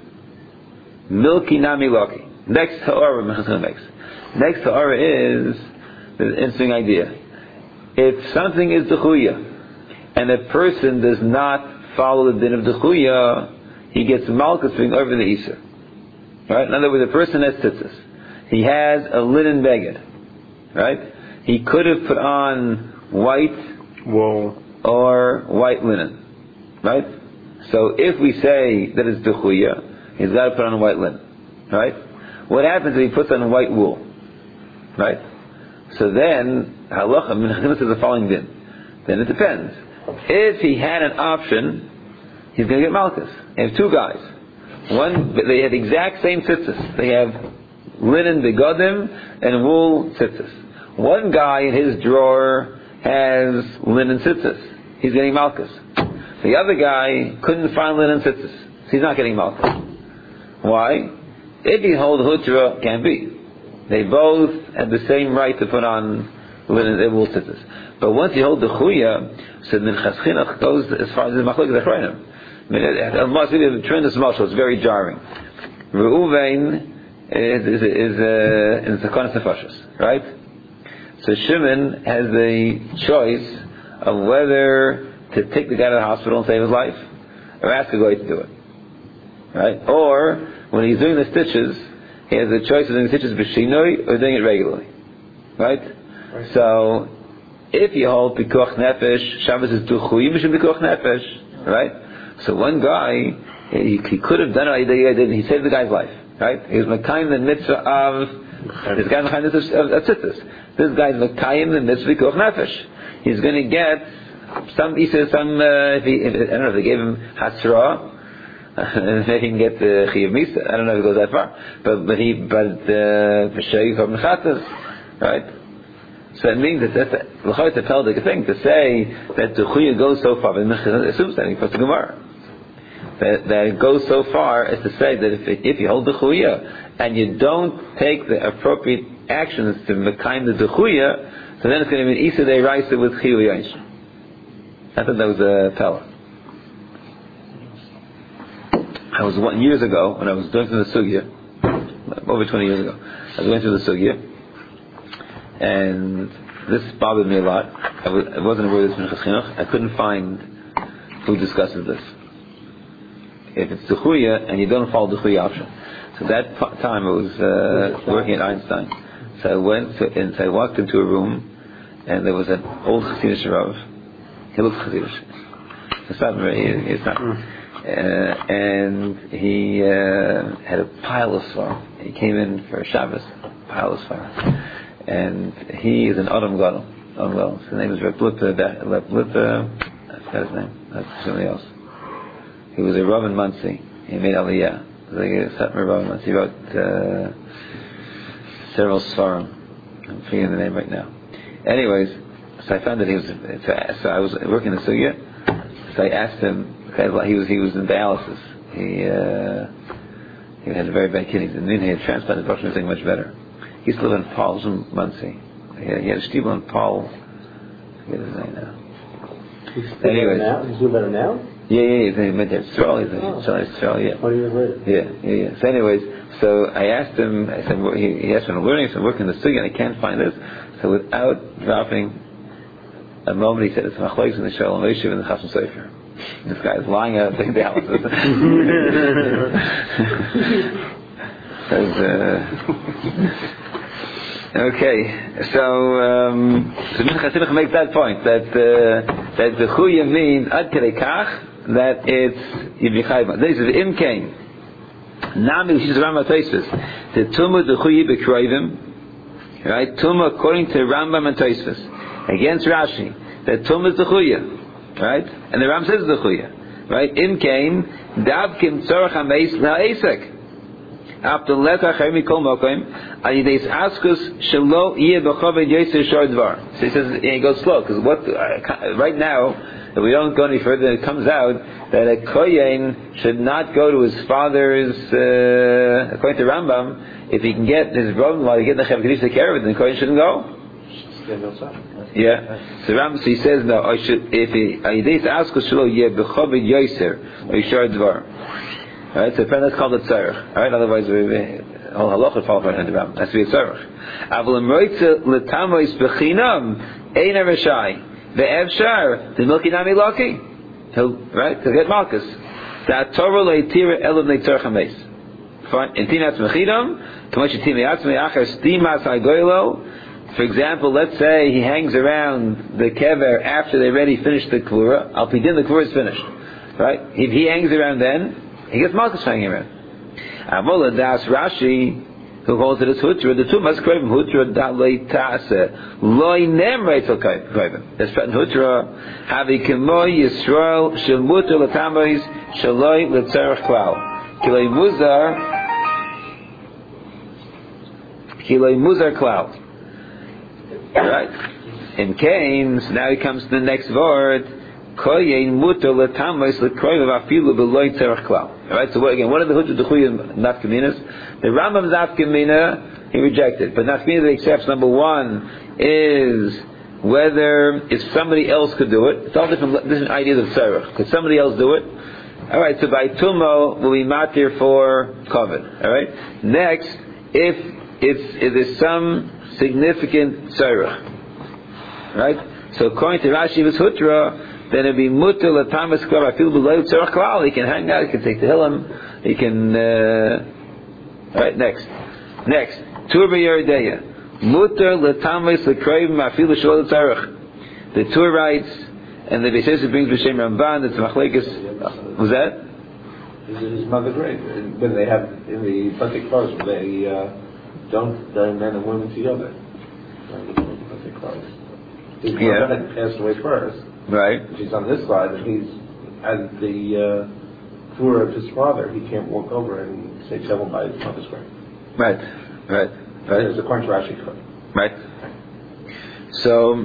Milki nami loki. Next ha'ara, Mechazon makes. Next ha'ara is the interesting idea. If something is dechuya, and a person does not follow the din of dechuya, he gets malchus being over the Isa. Right? In other words, a person has tzitzis. He has a linen beged, right? He could have put on white wool or white linen, right? So if we say that it's dechuya, he's got to put on white linen, right? What happens if he puts on white wool, right? So then halacha minchas is the following din. Then it depends. If he had an option, he's going to get malchus. They have two guys. One, they have the exact same tzitzis. They have linen begodim and wool tzitzis. One guy in his drawer has linen tzitzis. He's getting malchus. The other guy couldn't find linen tzitzis. He's not getting malchus. Why? If you hold hutra, can't be. They both have the same right to put on linen and wool tzitzis. But once you hold the chuya, so then chaschinach goes as far as the machlok is achronim. I mean, it must be a tremendous mashal. It's very jarring. Reuven is is is uh, is the konas nefashos, right? So Shimon has the choice of whether to take the guy to the hospital and save his life, or ask a guy to do it, right? Or when he's doing the stitches, he has the choice of doing the stitches b'shinoi or doing it regularly, right? right. So if you hold pikuach nefesh, Shabbos is duchuyim b'shem pikuach nefesh, right? So one guy, he, he could have done it, he saved the guy's life. Right? He was Makayim the mitzvah of this guy behind this of, of tzitzis. This guy's Makayim the mitzvah of nefesh. He's going to get some. He says some. Uh, if he, if, I don't know if they gave him hasra, maybe he can get the uh, chiyuv misa. I don't know if it goes that far. But but he but v'shei from mechatas, right? So it means that that's a, a peldic thing to say that the chuya goes so far. But assumes that he puts the Gemara. That, that it goes so far as to say that if, it, if you hold the chuya and you don't take the appropriate actions to mekayim the chuya, so then it's going to be an isa de raisa with chiyuv yash. I thought that was a pella. I was one years ago when I was going through the sugya, over twenty years ago. I was going through the sugya, and this bothered me a lot. I, was, I wasn't aware of this minchas chinuch. I couldn't find who discusses this. If it's the chuya and you don't follow the chuya option. So that p- time I was uh, working at Einstein. So I went to, and so I walked into a room, and there was an old Chassidish Rav. He looked Chassidish. It's not very. It's not. and he uh, had a pile of svarim. He came in for Shabbos, pile of svarim. And he is an Adam Gadol. Adam Gadol. His name is Reb Lipa, Reb Lipa, I forgot his name, that's somebody else. He was a Rav in Muncie. He made Aliyah. He was like a Satmar Rav in Muncie. He wrote uh, several svarim. I'm forgetting the name right now. Anyways, so I found that he was, so I was working the sugya, so I asked him, he was he was in dialysis. He uh, he had a very bad kidneys, and then he had transplanted. The doctor was doing much better. He used to live in Paul's in Muncie. He had, he had a shtibel in Paul. I forget his name now. He's doing Anyways, better now? He's doing better now? Yeah, yeah, yeah. He went there. Stroll, he's Oh. a Stroll, yeah. twenty years later. Yeah, yeah, yeah. So, anyways, so I asked him. I said, well, he, he asked me, I'm learning, so I'm working the sugya, and I can't find this. So, without dropping a moment, he said, it's Machlokes in the Shalom Moshe and the Chasam Sofer. This guy is lying out taking dialysis. uh, okay, so um, so Mincha Simcha makes that point that uh, that the Chuya means ad kedei kach that it's Yivichayim. This is Im Kain. Nami which is Rambam Tosfos. The Tumah the Chuya B'Kroivim. Right, Tumah according to Rambam and Tosfos against Rashi. That Tumah is the Chuya. Right? And the Ram says the Chuya. Right? Im Kain, Davkim Tzorach HaMeis LaEsek. After Lekach Hermi Kol Mokoim, Ayideis Askus Shelo Yeh B'Choved Yoser Shor Dvar. So he says, and he goes slow, because what, uh, right now, if we don't go any further, it comes out that a Kohen should not go to his father's, uh, according to Rambam, if he can get his brother-in-law to get the Chav Kedusha to take care of it, then Kohen shouldn't go. Yeah. So Ram, so he says no. I should if he Ayideis Askus Shelo Yeh B'Choved Yoser Shor Dvar. Alright, so that's called a tzarech. Alright, otherwise we all halach would fall apart in the Ram. That's to be a tzarech. Avol Emroitze L'Tamois B'Chinam Ein Rashai Ve'Evshar the Milki Nami Laki. He'll right to get Malchus. That Torah Leitira Elav Neitzarech Hameis. Fine. In Tinatz Mechinam, Kamosh Timi Atzmei Achar Stimas Hagoylo. For example, let's say he hangs around the kever after they already finished the kvura. Al Pidin the kvura is finished. Right? If he hangs around then, he gets Malchus hanging around. Avola das Rashi, who holds it as Hutra, the two must crave Hutra da leitase, loy nem reitel krivim. That's Prat Hutra, havi kemoy Yisrael, shel muter latamois, shaloi letzerach klal. Kiloi muzar, kiloi muzar klal. Right? In Cain, so now he comes to the next word, koyin muter latamois lekroiv afilu beloy tzerach klal. Alright, so what, again, what are the Hutra D'Chuya Nafkaminas? The Rambam's Nafkamina, he rejected. But Nafkamina that accepts, number one, is whether if somebody else could do it. It's all different, different ideas of tzarech. Could somebody else do it? Alright, so by Tumo will be matir for Kovid. Alright? Next, if it's, if there's some significant tzarech. Right? So according to Rashi with Hutra, then it'd be mutter latamas klal. I feel below tzarech klal. He can hang out. He can take the hillim. He can. Uh, all right, next, next. Tur b'Yeredeya. Mutter latamas lekroivim afilu shelo tzarech. The Tur writes, and the Beishes brings b'shem Ramban. That's machlekes. Was that? His mother grave. When they have in the Batik Klaus, they uh, don't the men and women together. Batik Klaus. His mother Yeah. had passed away first. Right. She's on this side, and he's at the uh, tour of his father. He can't walk over and say tell him by his mother's grave. Right. Right. Right. There's a according to Rashi. Right. So,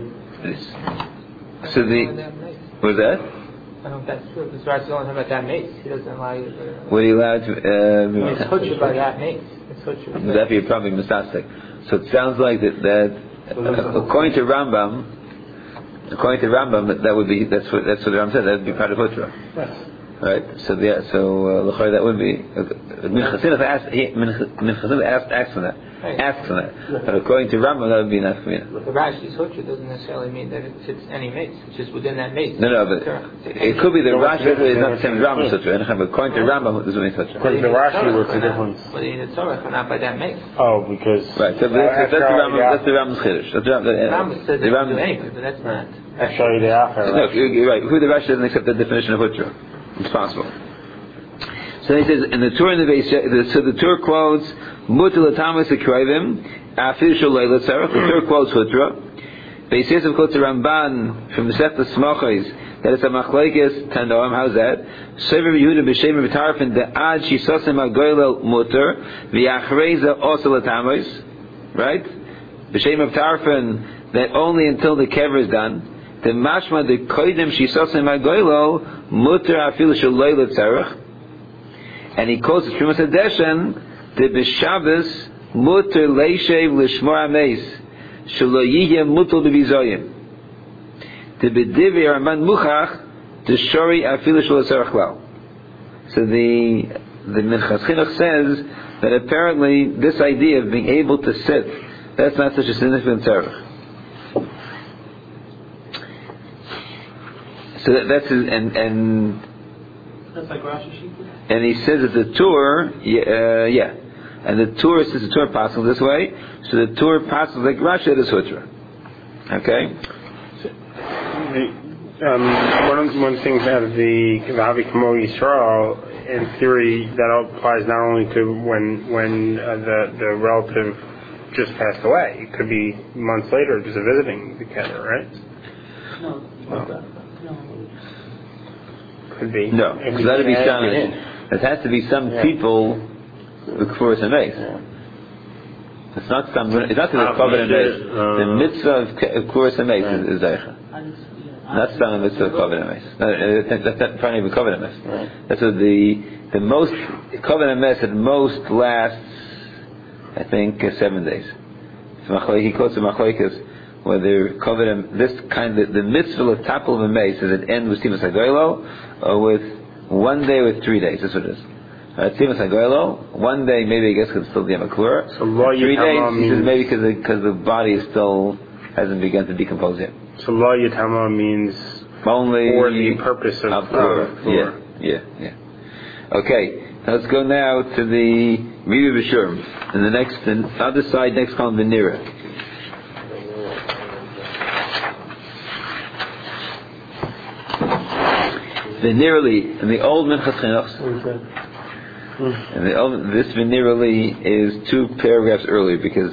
so the what was that? I don't know if that's true. Because Rashi only talking about that mace. He doesn't allow you to. What are you allowed to? Uh, It's Hutra by that mace. It's Hutra. Would that be probably misastic? So it sounds like that. That uh, according to Rambam. According to Rambam, that, that would be that's what that's what the Rambam said. That would be part of Hutra, right? So yeah, so uh, that would be. Minchasinach asked Minchasinach asked asks on that, asks on that. But according to Rambam, that would be nafkamina. The Rashi's Hutra doesn't necessarily mean that it's, it's any mace. It's just within that mace. No, no, but it could be the Rashi is not the same as Rambam's Hutra. But according to Rambam, this is what Hutra. According to Rashi, what's the difference? But in the Torah, but not by that mace. Oh, because Right. So that's, that's the Rambam. That's the Rambam's chiddush. That's the Rambam. Rambam says The they can Rambam. do anything, but that's not. actually the Acher. No, you're right. Who the Rashi doesn't accept the definition of Hutra? It's possible. So he says, in the Torah in the base, so the Torah quotes, Mutal Atamas Ekravim, Afil Shalei Letzarach, the Torah quotes Hutra. Beis Yosef quotes the Ramban from the Sefta Smachos, that it's a Machlekes Tanoim, how's that? Sever Yehuda B'Shem V'Tarfin, the Ad Shisosim HaGoylel Mutter, V'Achreza Osel Atamas, right? B'Shem V'Tarfin, that only until the kever is done. The Mashma, the Koidem Shisosim HaGoylel, Mutter Afil Shalei Letzarach. And he quotes the Trumas Hadeshen, the B'Shabbos Mutter Leishev L'Shmor Ameis Shelo Yihye Mutal B'Bizoyim. The B'Divi Arman Muchach the Shori Afilu Shelo Tzarech Klal. So the the Minchas Chinuch says that apparently this idea of being able to sit, that's not such a significant tzarech. So that, that's his, and and. That's like Rashi Shita? And he says that the Torah, uh, yeah, and the Torah says the Torah passes this way, so the Torah passes like Rashi is Hutra. Okay? So, the, um, one of one thing out of the Vavi Kamo Yisrael, in theory, that applies not only to when when uh, the the relative just passed away. It could be months later, just a visiting together, right? No, no. no. Could be. No, it's got to be some. It has to be some yeah. people with Kfuras Hameis. Yeah. It's not some. It's not the Kavod Hameis. The mitzvah of Kfuras Hameis is, is Zeicha. Not some mitzvah of Kavod Hameis. That's not trying to be Kavod Hameis. That's what the the most Kavod Hameis at most lasts, I think, uh, seven days. So he quotes the Machlokes whether Kavod this kind of the mitzvah of Tapel Hameis does it end with Timas Hagoylo or with one day with three days? That's what it is. Timas Hagoylo, one day maybe I guess could still be a Maklura. So three days he says maybe because the, because the body is still hasn't begun to decompose yet. So Lo Yitama means only for the purpose of Klura. Yeah, yeah, yeah. Okay, let's go now to the Ribi B'Shurim. And the next, the other side, next column, the Nira. The Nirali, and the old Minchas Chinuch, and the old, this Nirali is two paragraphs earlier because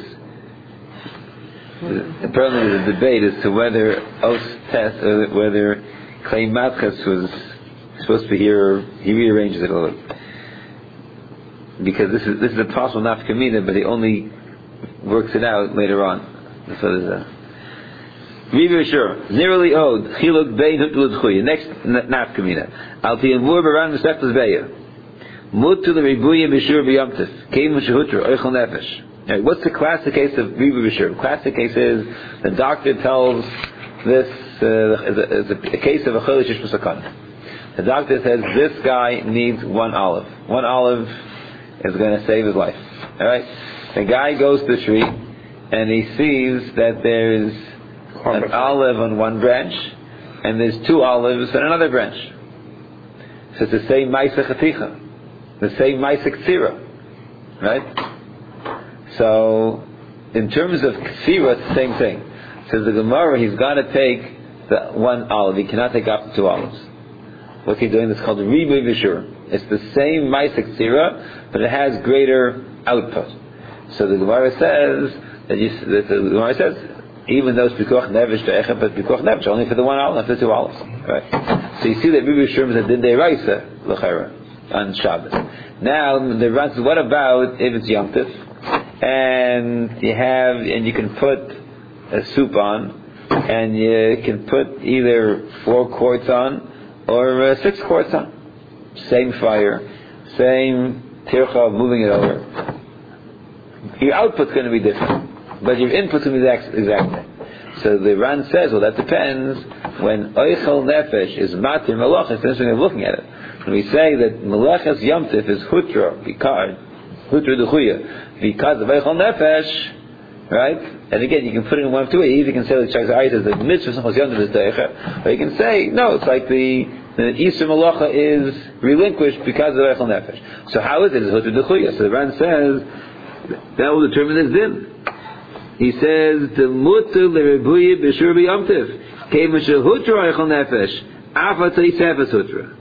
the, apparently the debate as to whether Os Test or whether Klei Matchas was supposed to be here. He rearranges it a little because this is this is a possible nafkamina, but he only works it out later on. So there's a Ribi B'Shurim, Nirali Od, Chiluk Bein Hutulud Chuya. Next nafkamina. Al Tiyamur Baran V'Seftas Beya. Mutu L'Ribuya B'Shur B'Yomtiv. Keim M'Shehutra Oichel Nefesh. What's the classic case of Ribi B'Shurim? Classic case is the doctor tells this uh, is, a, is a, a case of a Cholish Ish B'Sakana. The doctor says this guy needs one olive. One olive is going to save his life. All right. The guy goes to the tree and he sees that there's an olive on one branch, and there's two olives on another branch. So it's the same Maisa Chaticha, the same Maisa Ktsira, right? So, in terms of Ktsira, it's the same thing. Says the Gemara, he's got to take the one olive. He cannot take up to two olives. What's he doing? It's called Ribi B'Shurim. It's the same Maisa Ktsira, but it has greater output. So the Gemara says that you, that the Gemara says. Even though it's Pikuach Nefesh to Echad, but Pikuach Nefesh only for the one olive, not for the two olives. Right? So you see that Ribi B'Shurim is a Din Deiraisa L'Chera on Shabbos. Now the Ran says, what about if it's Yom Tif and you have and you can put a soup on and you can put either four quarts on or uh, six quarts on, same fire, same tircha of moving it over. Your output's going to be different. But your input's going to be the exact, exact thing. So the Ran says, well, that depends. When Oichel Nefesh is Matir Melach, it's interesting of looking at it. When we say that Melachas Yom Tif is Hutra, because, Hutra D'Chuya, because of Oichel Nefesh, right? And again, you can put it in one of two ways. You either can say, like Shai Zayis says, the Mitzvah Sachos Yom Tif is Deicha, or you can say, no, it's like the, the Isra Melacha is relinquished because of Oichel Nefesh. So how is it? It's Hutra D'Chuya. So the Ran says, that will determine this din. He says the mutu l'ribuyi b'shur b'yomtiv came with shehutra eichel nefesh afa tzei sefes hutra.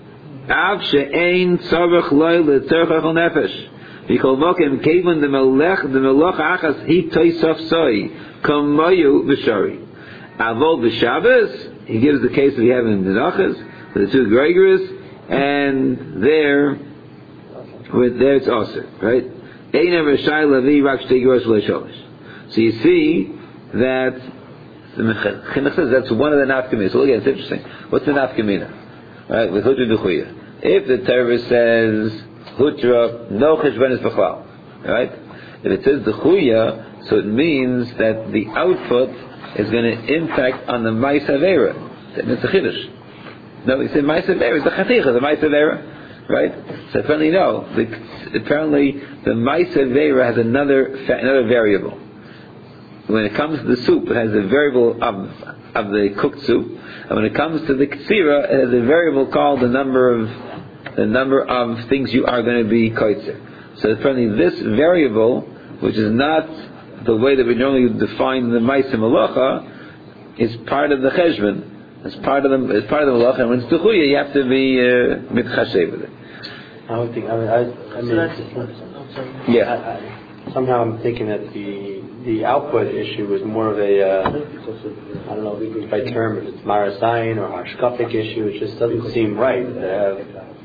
Av she'ein tzarech loy l'tzarech echol nefesh. V'kol mokem kevon the melech the melech achas he toisof soy kamayu v'shari. Avol b'Shabbos, he gives the case that we have in the Menachos, the two Gregorius, and there, with there it's also right? Ein Rashai Lavi Rak Shtei Geros V'lo Sholosh. So you see that the Chinuch says that's one of the nafkamina. So look at it, it's interesting. What's the nafkamina? Right, with Hutra D'chuya. If the Torah says Hutra, no Cheshbonis B'chlal, right? If it says D'chuya, so it means that the output is going to impact on the Ma'aseh Avera. That's a Chiddush. No, he said Ma'aseh Avera is the Chaticha, the Ma'aseh Avera, right? So apparently no. The, apparently the Ma'aseh Avera has another another variable. When it comes to the soup, it has a variable of of the cooked soup, and when it comes to the Ksira, it has a variable called the number of the number of things you are going to be koitzer. So apparently this variable, which is not the way that we normally define the Ma'aseh Malacha, is part of the Cheshbon. It's part of the it's part of the Malacha, and when it's D'chuya, you have to be mitchashev with it. I don't think. I mean, I, I mean, yeah. I, I, somehow I'm thinking that the the output issue is more of a uh, I don't know by term if it's marasayin or hashkafic issue. It just doesn't seem right to have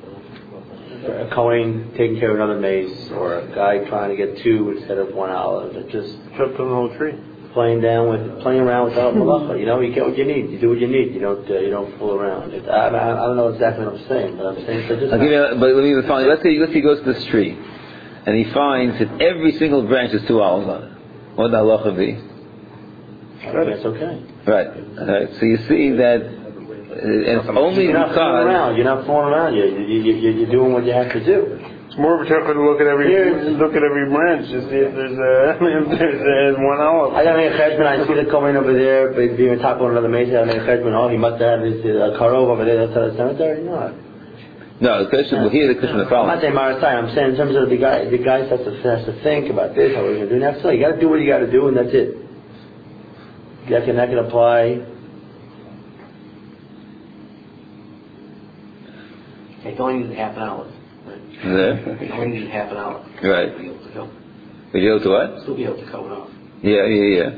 a Kohen taking care of another mace or a guy trying to get two instead of one olive. It just Tripped on the whole tree. playing down with playing around without malacha. You know, you get what you need. You do what you need. You don't uh, you don't fool around. It, I, I, I don't know exactly what I'm saying, but I'm saying. So just I'll give you. A, but let me find. Let's say let's say he goes to this tree, and he finds that every single branch has two olives on it. What would the halacha be? That's okay. Right. Right. So you see that uh, it's only You're not fooling because around. You're not fooling around. You you you you you're doing what you have to do. It's more of a tough to look at every look at every branch to see if there's a if there's, there's one olive. I got a cheshbon. I see the coming over there, but being on top of another mason. I made a cheshbon. Oh, he must have his uh, karov over there outside the cemetery. No. no, the question. Well, here the question is the I'm following. not saying marasai. I'm saying in terms of the guy. The guy has to has to think about this. How we're going to do next. So you got to do what you got to do, and that's it. That can that can apply. It's only needs half an hour. There. It only needs half an hour. Right. To be able to go. Would you able to what? Still be able to cut it off. Yeah, yeah, yeah.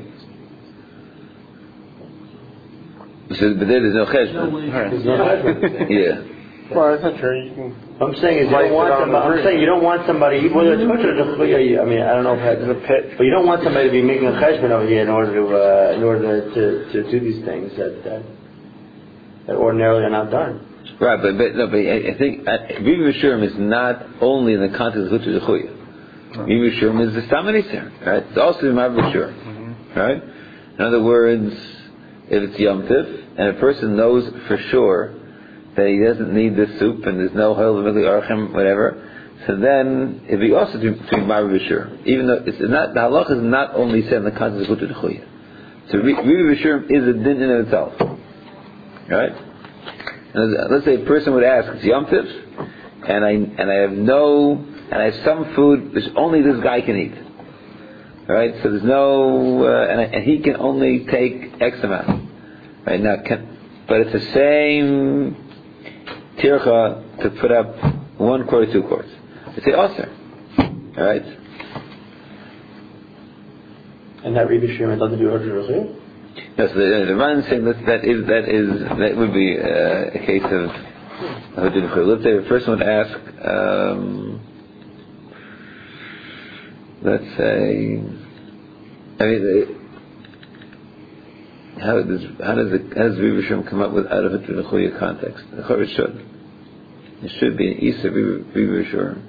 So, but there, there's no cheshbon. There's no cheshbon. Yeah. Well, that's not true. You can I'm saying is you Light don't want it on somebody, the I'm tree. saying you don't want somebody, whether it's much or just, I mean, I don't know if in that's, a pit. but you don't want somebody to be making a cheshbon over here in order to, uh, in order to, to do these things that, that, that ordinarily are not done. Right, but, but no, but I, I think Rivi Rishurim is not only in the context of Hutra D'chuya. Rivi Rishurim is the Stamanisir, right? It's also in Mav Rishurim, right? In other words, if it's Yom Tiv and a person knows for sure that he doesn't need this soup and there's no Hel V'Mili Archem, whatever, so then it'd be also between Mav Rishurim, even though it's not the halach is not only said in the context of Hutra D'chuya. So Rivi Rishurim is a din in itself, right? And let's say a person would ask, it's Yom Tiv, and I and I have no, and I have some food which only this guy can eat. All right, so there's no, uh, and, I, and he can only take X amount. Right now, can, but it's the same tircha to put up one quart or two quarts. It's the osir. All right. And that Rebbe Shimon doesn't do Hudra D'chuya? No, so the, the Ran saying that that is that is that would be uh, a case of Hudra D'chuya. Let's say a person would ask, um, let's say, I mean, uh, how does how does it, how does Rebbe Shimon come up with out of Hudra D'chuya context? The Chorah should it should be an Isa Rebbe Shimon.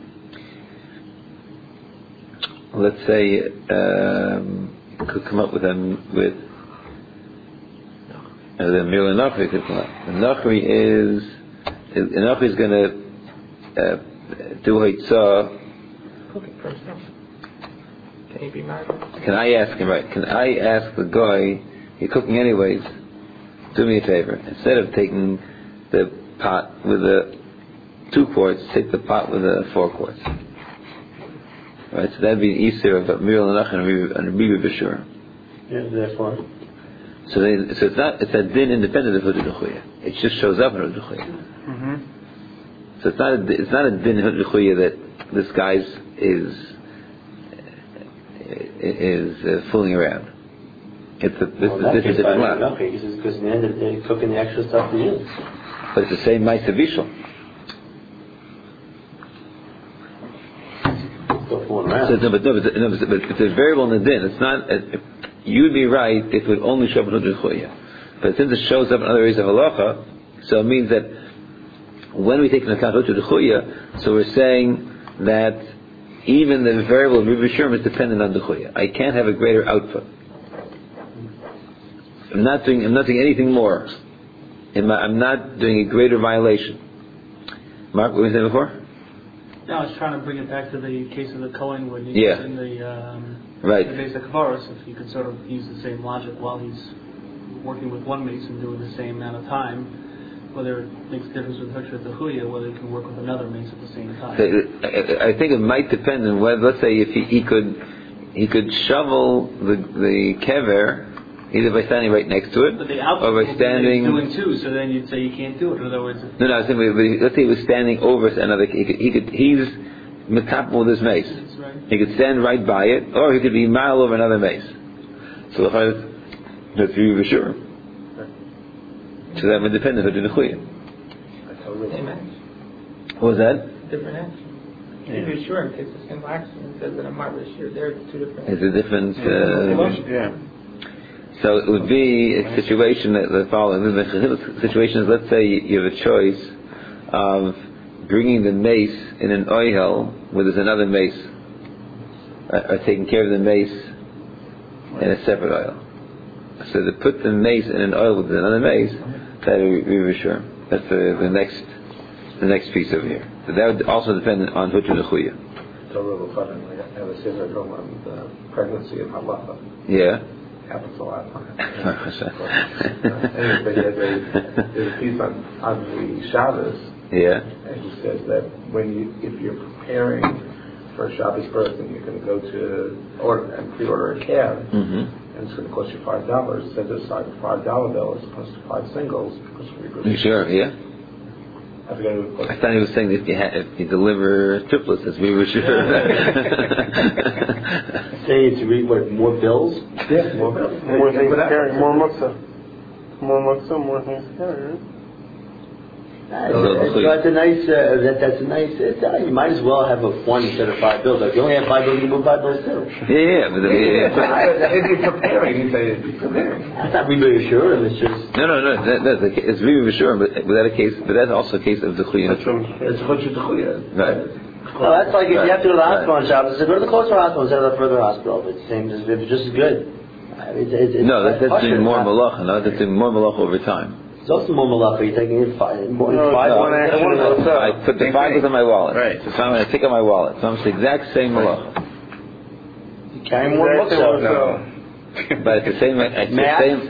Let's say um, could come up with them with. And then Mir Nachri could come up. The Nachri is the Nachri is going to uh, do Haitzah. Cooking for himself. Can he be married? Can I ask him right? Can I ask the guy? You're cooking anyways. Do me a favor. Instead of taking the pot with the two quarts, take the pot with the four quarts. Right. So that'd be an Isser of Mir Nachri and Rebbe B'Shur. Yeah, therefore. So, they, so it's not it's a din independent of Hudra D'chuya. It just shows up in Hudra D'chuya. Mm-hmm. So it's not a, it's not a din huchuya that this guy's is is uh, fooling around. It's a, this, Well, this is a different one. Because in the end of the day, cooking the extra stuff for you. But it's the same ma'aseh bishul. Still fooling around. So, no, but, no, but, no, but it's a variable in the din. It's not. It, you'd be right if it would only show up in huchuya. But since it shows up in other areas of halacha, so it means that when we take into account huchuya, so we're saying that even the variable of Rebbe Sherm is dependent on the chuya. I can't have a greater output. I'm not doing. I'm not doing anything more. I'm not doing a greater violation. Mark, what were you saying before? No, I was trying to bring it back to the case of the Cohen when he's Yeah. in the um, Right. the basic kavaros. If you could sort of use the same logic while he's working with one mace and doing the same amount of time, whether it makes a difference with Hutcher at the Huya, whether he can work with another mace at the same time. So, I, I think it might depend on whether. Let's say if he, he could, he could shovel the the kever either by standing right next to it, But the or output by will be standing. doing two, so then you'd say you can't do it. In other words, if No, no. I was saying, but he- let's say he was standing over another. He could. He could he's metapel with his mace. it's right. He could stand right by it, or he could be a mile over another mace. So the fact that's really sure. So that would depend on the chuya. Same action. What was that? Different action. Maybe sure it takes the same action and says that I'm not really sure. They're two different. It's a different. Uh, Yeah. so it would be a situation that the following. The situation is, let's say you have a choice of bringing the mace in an oil where there's another mace, or, or taking care of the mace in a separate oil. So to put the mace in an oil with another mace, that would be sure. That's the, the next the next piece over here. So that would also depend on Huchu Nechuya. So real fun, I have a scissor drum on the pregnancy and halacha. Yeah. Happens a lot. Anyway, but there's a, there's a piece on, on the Shabbos, Yeah. and he says that when you, if you're preparing for a Shabbos birth and you're going to go to order and pre-order a cab, Mm-hmm. and it's going to cost you five dollars, set aside a five dollar bill as opposed to five singles because we're good. You sure? Yeah. I forget who I thought he was saying that if you, ha- if you deliver triplets, as we were sure. Saying to read what, more bills? Yeah, more bills. More things to carry, more muksa. More muksa, more things to carry, right? Uh, it's, that's a nice. Uh, that, that's a nice. It's, uh, you might as well have a one instead of five bills. If you only have five bills, you move five bills too. Yeah, yeah, but the, yeah. If you're preparing, you say you're preparing. That's not really sure. It's just. No, no, no. That, that's a, it's really sure, but, but that a case, but that's also a case of the chuyin. It's Chutz Techuya. Right. Well, that's like if Right. you have to go to the hospital Right. on Shabbos, so go to the closer hospital instead of the further hospital. It's the same. It's just as good. It's, it's, it's No, that's, that's usher, doing more it's not- malacha. No, that's doing more malacha over time. It's also more malacha. You're taking in five. More, No, five no, one no, action. no, no. I put the five in my wallet. Right. So I'm going to take out my wallet. So I'm the exact same malacha. You carry more Exactly muksa. what- no. But at the same, at the Math? same.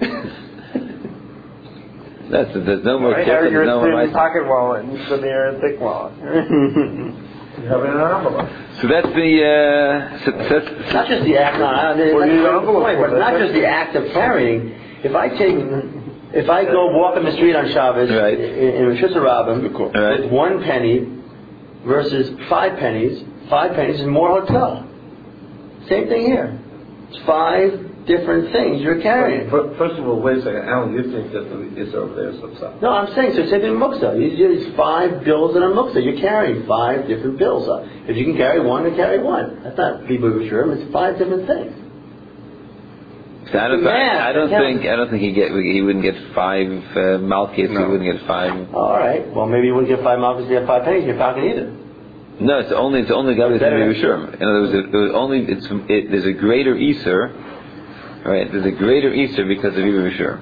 That's there's no more. I carry your no more thin pocket wallet instead of your thick wallet. You have it in an envelope. So that's the. Uh, so, so that's, It's not just the act. No, no, that's What do you the envelope point, for? but it's not That's just the act of carrying. If I take, if I go walk on the street on Shabbos Right. in, in Rosh Hashanah Right. with one penny versus five pennies, five pennies is more hotel. Same thing here. It's five different things you're carrying. Fir- First of all, wait a second. Alan, you think that the, it's over there sometimes? No, I'm saying, so take in muksa. You use five bills in a muksa. You're carrying five different bills. Uh, If you can carry one, then carry one. That's not people who sure. It's five different things. so I don't. Math, I don't the think. I don't think he get. He wouldn't get five uh, malchus. He wouldn't get five. All right. Well, maybe you wouldn't get five malchus. You have five pennies in your pocket either. No, it's only. It's only Gabi Better. Shem. In other words, it, it was only. It's. It, there's a greater Easter. Right. There's a greater Easter because of Yivu B'Shur.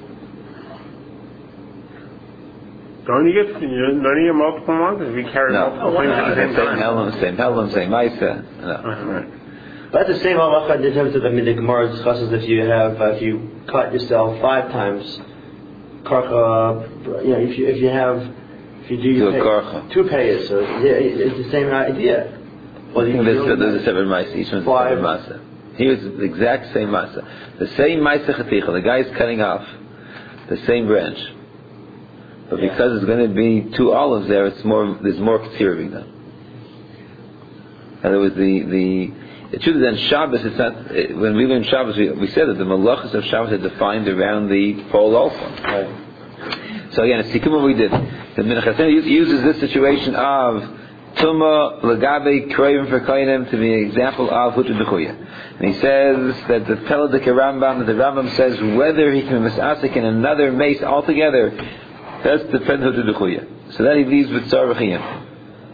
Don't you get, you don't you get multiple ones if you carry No. multiple things at the same Same time? Helm, same Helm, same Maisa. No. Right. But that's the same halacha in terms of, I mean, the Gemara discusses if you have, uh, if you cut yourself five times, karcha, you know, if you, if you have, if you do Do your a pay- karcha. two payas, so yeah, it's the same idea. Well, you There's, do- there's a separate Maisa. Each one's a Five. separate Maisa. He was the exact same Maisa. The same Maisa Chaticha. The guy is cutting off the same branch. but because it's going to be two olives there, it's more. There's more Ketzira being done. In other words, the the the truth is that in Shabbos, it's not. It, when we learn Shabbos, we, we said that the malachas of Shabbos are defined around the pole also. Right. So again, it's Sikuma we did. The Minchas uses this situation of Tuma Lagabe Kroyim for Koyanim to be an example of Hutu Dechuya. And he says that the Peladik Rambam, that the Rambam says whether he can be misasik in another mace altogether, that's the Ped Hutu Dechuya. So then he leaves with Tzar V'chiyim.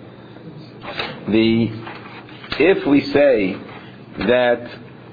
The if we say that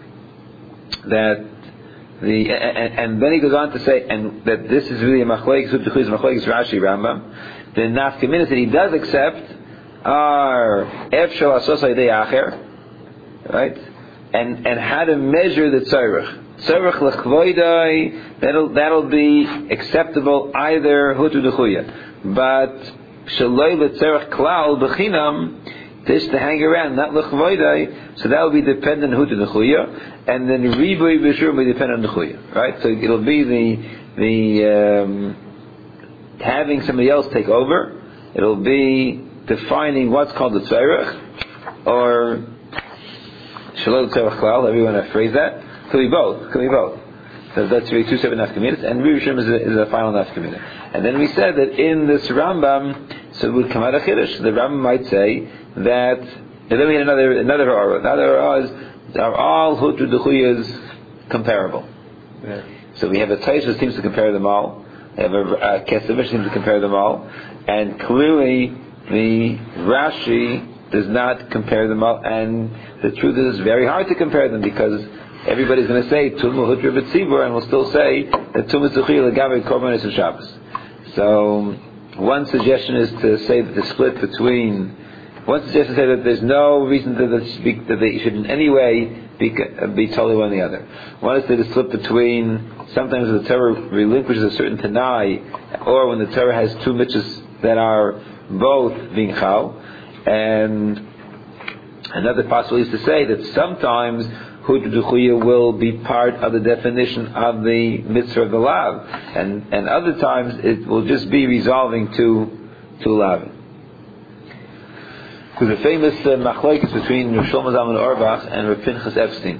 that the and, and then he goes on to say and that this is really a machlekes Hutu Dechuya, machlekes Rashi Rambam, the nafkaminas that he does accept are efshal asosai de acher, right? And and how to measure the tzarech. Tzarech lechvoidai, that'll that'll be acceptable either hutu dechuya, but shaloi letzarech klal bechinam, this to hang around, not lechvoidai. So that will be dependent on hutu dechuya, and then ribui b'shur will be dependent on dechuya, right? So it'll be the the um, having somebody else take over. It'll be defining what's called the tzarech, or shalom tzarech klal, however you want to phrase that. Could be both. Could be both. So that's really two separate nafkaminas, and Rishon is a, is a final nafkamina. And then we said that in this Rambam, so it would come out of Chiddush. The Rambam might say that. And then we had another another aura. Another aura is are all hutu dechuyas comparable. Yeah. So we have a Taish that seems to compare them all. We have a, a Kesevish seems to compare them all, and clearly the Rashi does not compare them all, and the truth is it's very hard to compare them because everybody's going to say Tumah Hudra B'Tzibur, and will still say that Tumah Zuchil Agabe Korbanos and Shabbos. So one suggestion is to say that the split between one suggestion is to say that there's no reason that they should, be, that they should in any way be, be totally one or the other. One is to the split between sometimes the Torah relinquishes a certain Tanai, or when the Torah has two mitzvahs that are both being chal, and another possibility is to say that sometimes hutu dechuya will be part of the definition of the mitzvah of the lav, and and other times it will just be resolving to to lav. Because the famous uh, machlokes between Rav Shlomo Zalman Auerbach and Rav Pinchas Epstein,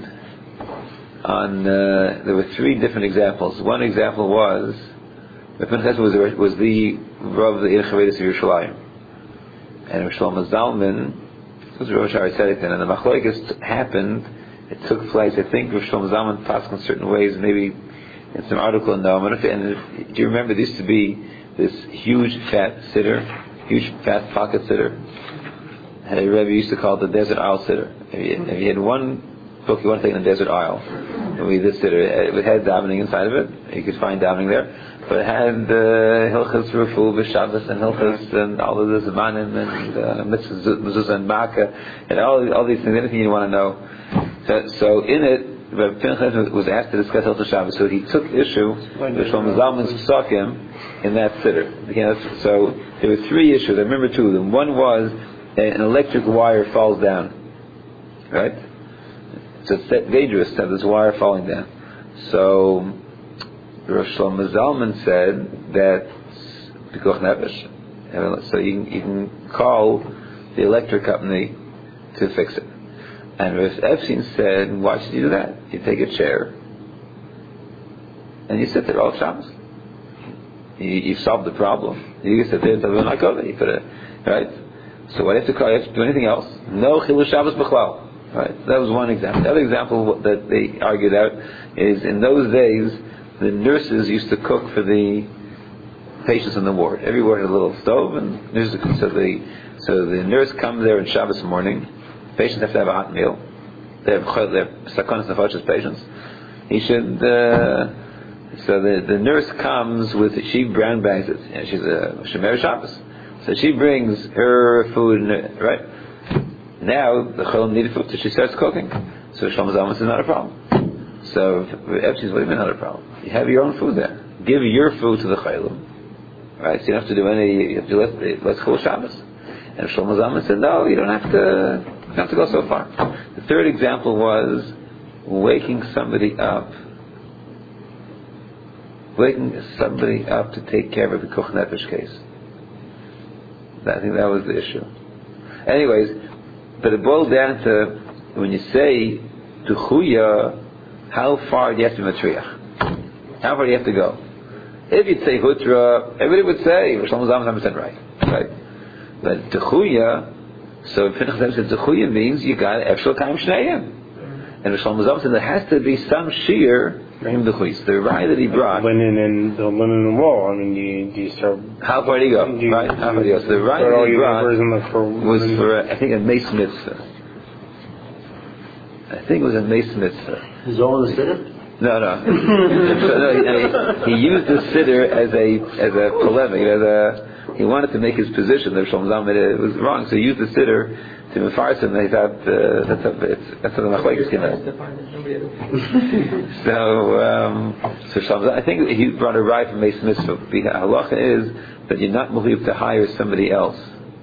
on uh, there were three different examples. One example was Rav Pinchas was was the Rav of the Ir Chavedas of Yerushalayim, and Rav Shlomo Zalman was Rosh HaRatzeditin, and the machlokes happened. It took place, I think, Rav Shlomo Zalman passed in certain ways, maybe in some article in the Amar. And do you remember this to be this huge fat sitter, huge fat pocket sitter? And a Rebbe used to call it the desert aisle sitter. If you, if you had one book you want to take in the desert aisle, it would be this sitter. It had davening inside of it. You could find davening there. But it had Hilchas Rufu, B'Shabbos, and Hilchas, and all of the Zemanim, and Mitzvahs, Mezuzah, and Makkah, and all, all these things, anything you want to know. So, so in it, Rabbi Pinchas was asked to discuss Hilchas Shabbos, so he took issue with Shlomo Zalman's psukim in that sitter. So there were three issues. I remember two of them. One was an electric wire falls down, right? So it's dangerous to have this wire falling down. So Rav Shlomo Zalman said that pikuach nefesh. So you can, you can call the electric company to fix it. And Rav Epstein said, why should you do that? You take a chair and you sit there all Shabbos. You, you solve the problem. You can sit there and tell them, like, oh, you put it, right? So why do you have to call? You have to do anything else? No chilul Shabbos b'chlal. Right? So that was one example. The other example that they argued out is in those days, the nurses used to cook for the patients in the ward. Every ward had a little stove, and nurses cook. So the so the nurse comes there on Shabbos morning. Patients have to have a hot meal. They have they have sakonas nefashos patients. He should. Uh, so the the nurse comes with she brown bags it. You know, she's a shomer Shabbos. So she brings her food, right? Now the chayil needed food, so she starts cooking. So Shlomo Zalman says not a problem. So Epstein's what do you mean not a problem? You have your own food there. Give your food to the chayilim, right? So you don't have to do any. You have to let let's chol Shabbos. And Shlomo Zalman said no, you don't have to. You don't have to go so far. The third example was waking somebody up waking somebody up to take care of a Pikuch Nefesh case. I think that was the issue. Anyways, but it boiled down to, when you say Duchuya, how far do you have to be Matriach? How far do you have to go? If you'd say Hutra, everybody would say, Rosh Hashanah is one hundred percent right. Right? But Duchuya, so Pinchas said Duchuya means you got Efshel Kaim Shneim. And Rosh Hashanah said there has to be some shear for him Duchuya. The rye that he brought. Linen and the linen and wool. I mean, do you, do you start. How far do you go? You, right? How far do you go? So the rye that he brought for was for, uh, I think, a Mace Mitzvah. I think it was a Mace Mitzvah. Is all in the siddur? No, no. no he, he used the siddur as a as a polemic, as a he wanted to make his position that Shlomo Zalman it was wrong, so he used the siddur to mefarsim, and they thought uh, that's a it's, that's a machlekes, you know. So um, so Shlomo, I think he brought a rye from Mace Mitzvah. The halacha is that you're not mechuyev to hire somebody else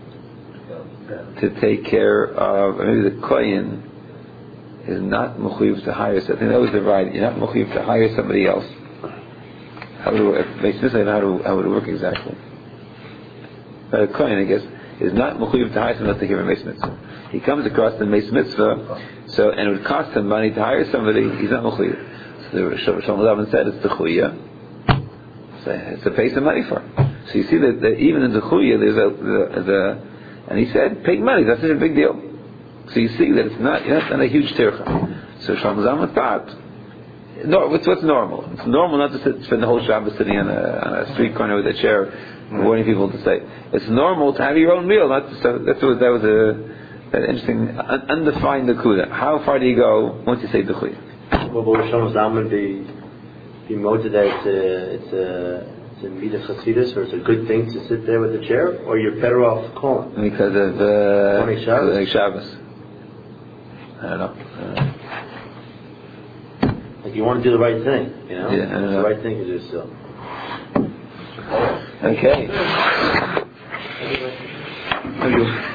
to take care of, or maybe the kohen is not mechuyev to hire. So I think that was the right. You're not mechuyev to hire somebody else. How would it, Mace Mitzvah, I don't know how, to, how would it work exactly? But a kohen, I guess, is not mechuyev to hire somebody to give him a Mace Mitzvah. He comes across the Mace Mitzvah, so and it would cost him money to hire somebody. He's not mechuyev. So the Shlomo Zalman said it's Duchuya. So it's to pay some money for. So you see that, that even in Duchuya there's a the, the and he said pay money. That's such a big deal. So you see that it's not, it's not a huge tircha. So Shlomo Zalman thought, no, what's, what's normal? It's normal not to sit, spend the whole Shabbos sitting on a, on a street corner with a chair, warning people to say. It's normal to have your own meal. Not to, so that's what that was a an interesting, un, undefined nakuda. How far do you go once you say Duchuya? Well, will Shlomo Zalman be be motivated that it's a it's a it's a midah chasidus, or it's a good thing to sit there with the chair, or you're better off calling because of uh, Morning Shabbos? Like Shabbos. I don't know. Uh, like you want to do the right thing, you know? Yeah, I don't it's know. the right thing to do so. Okay. Thank you.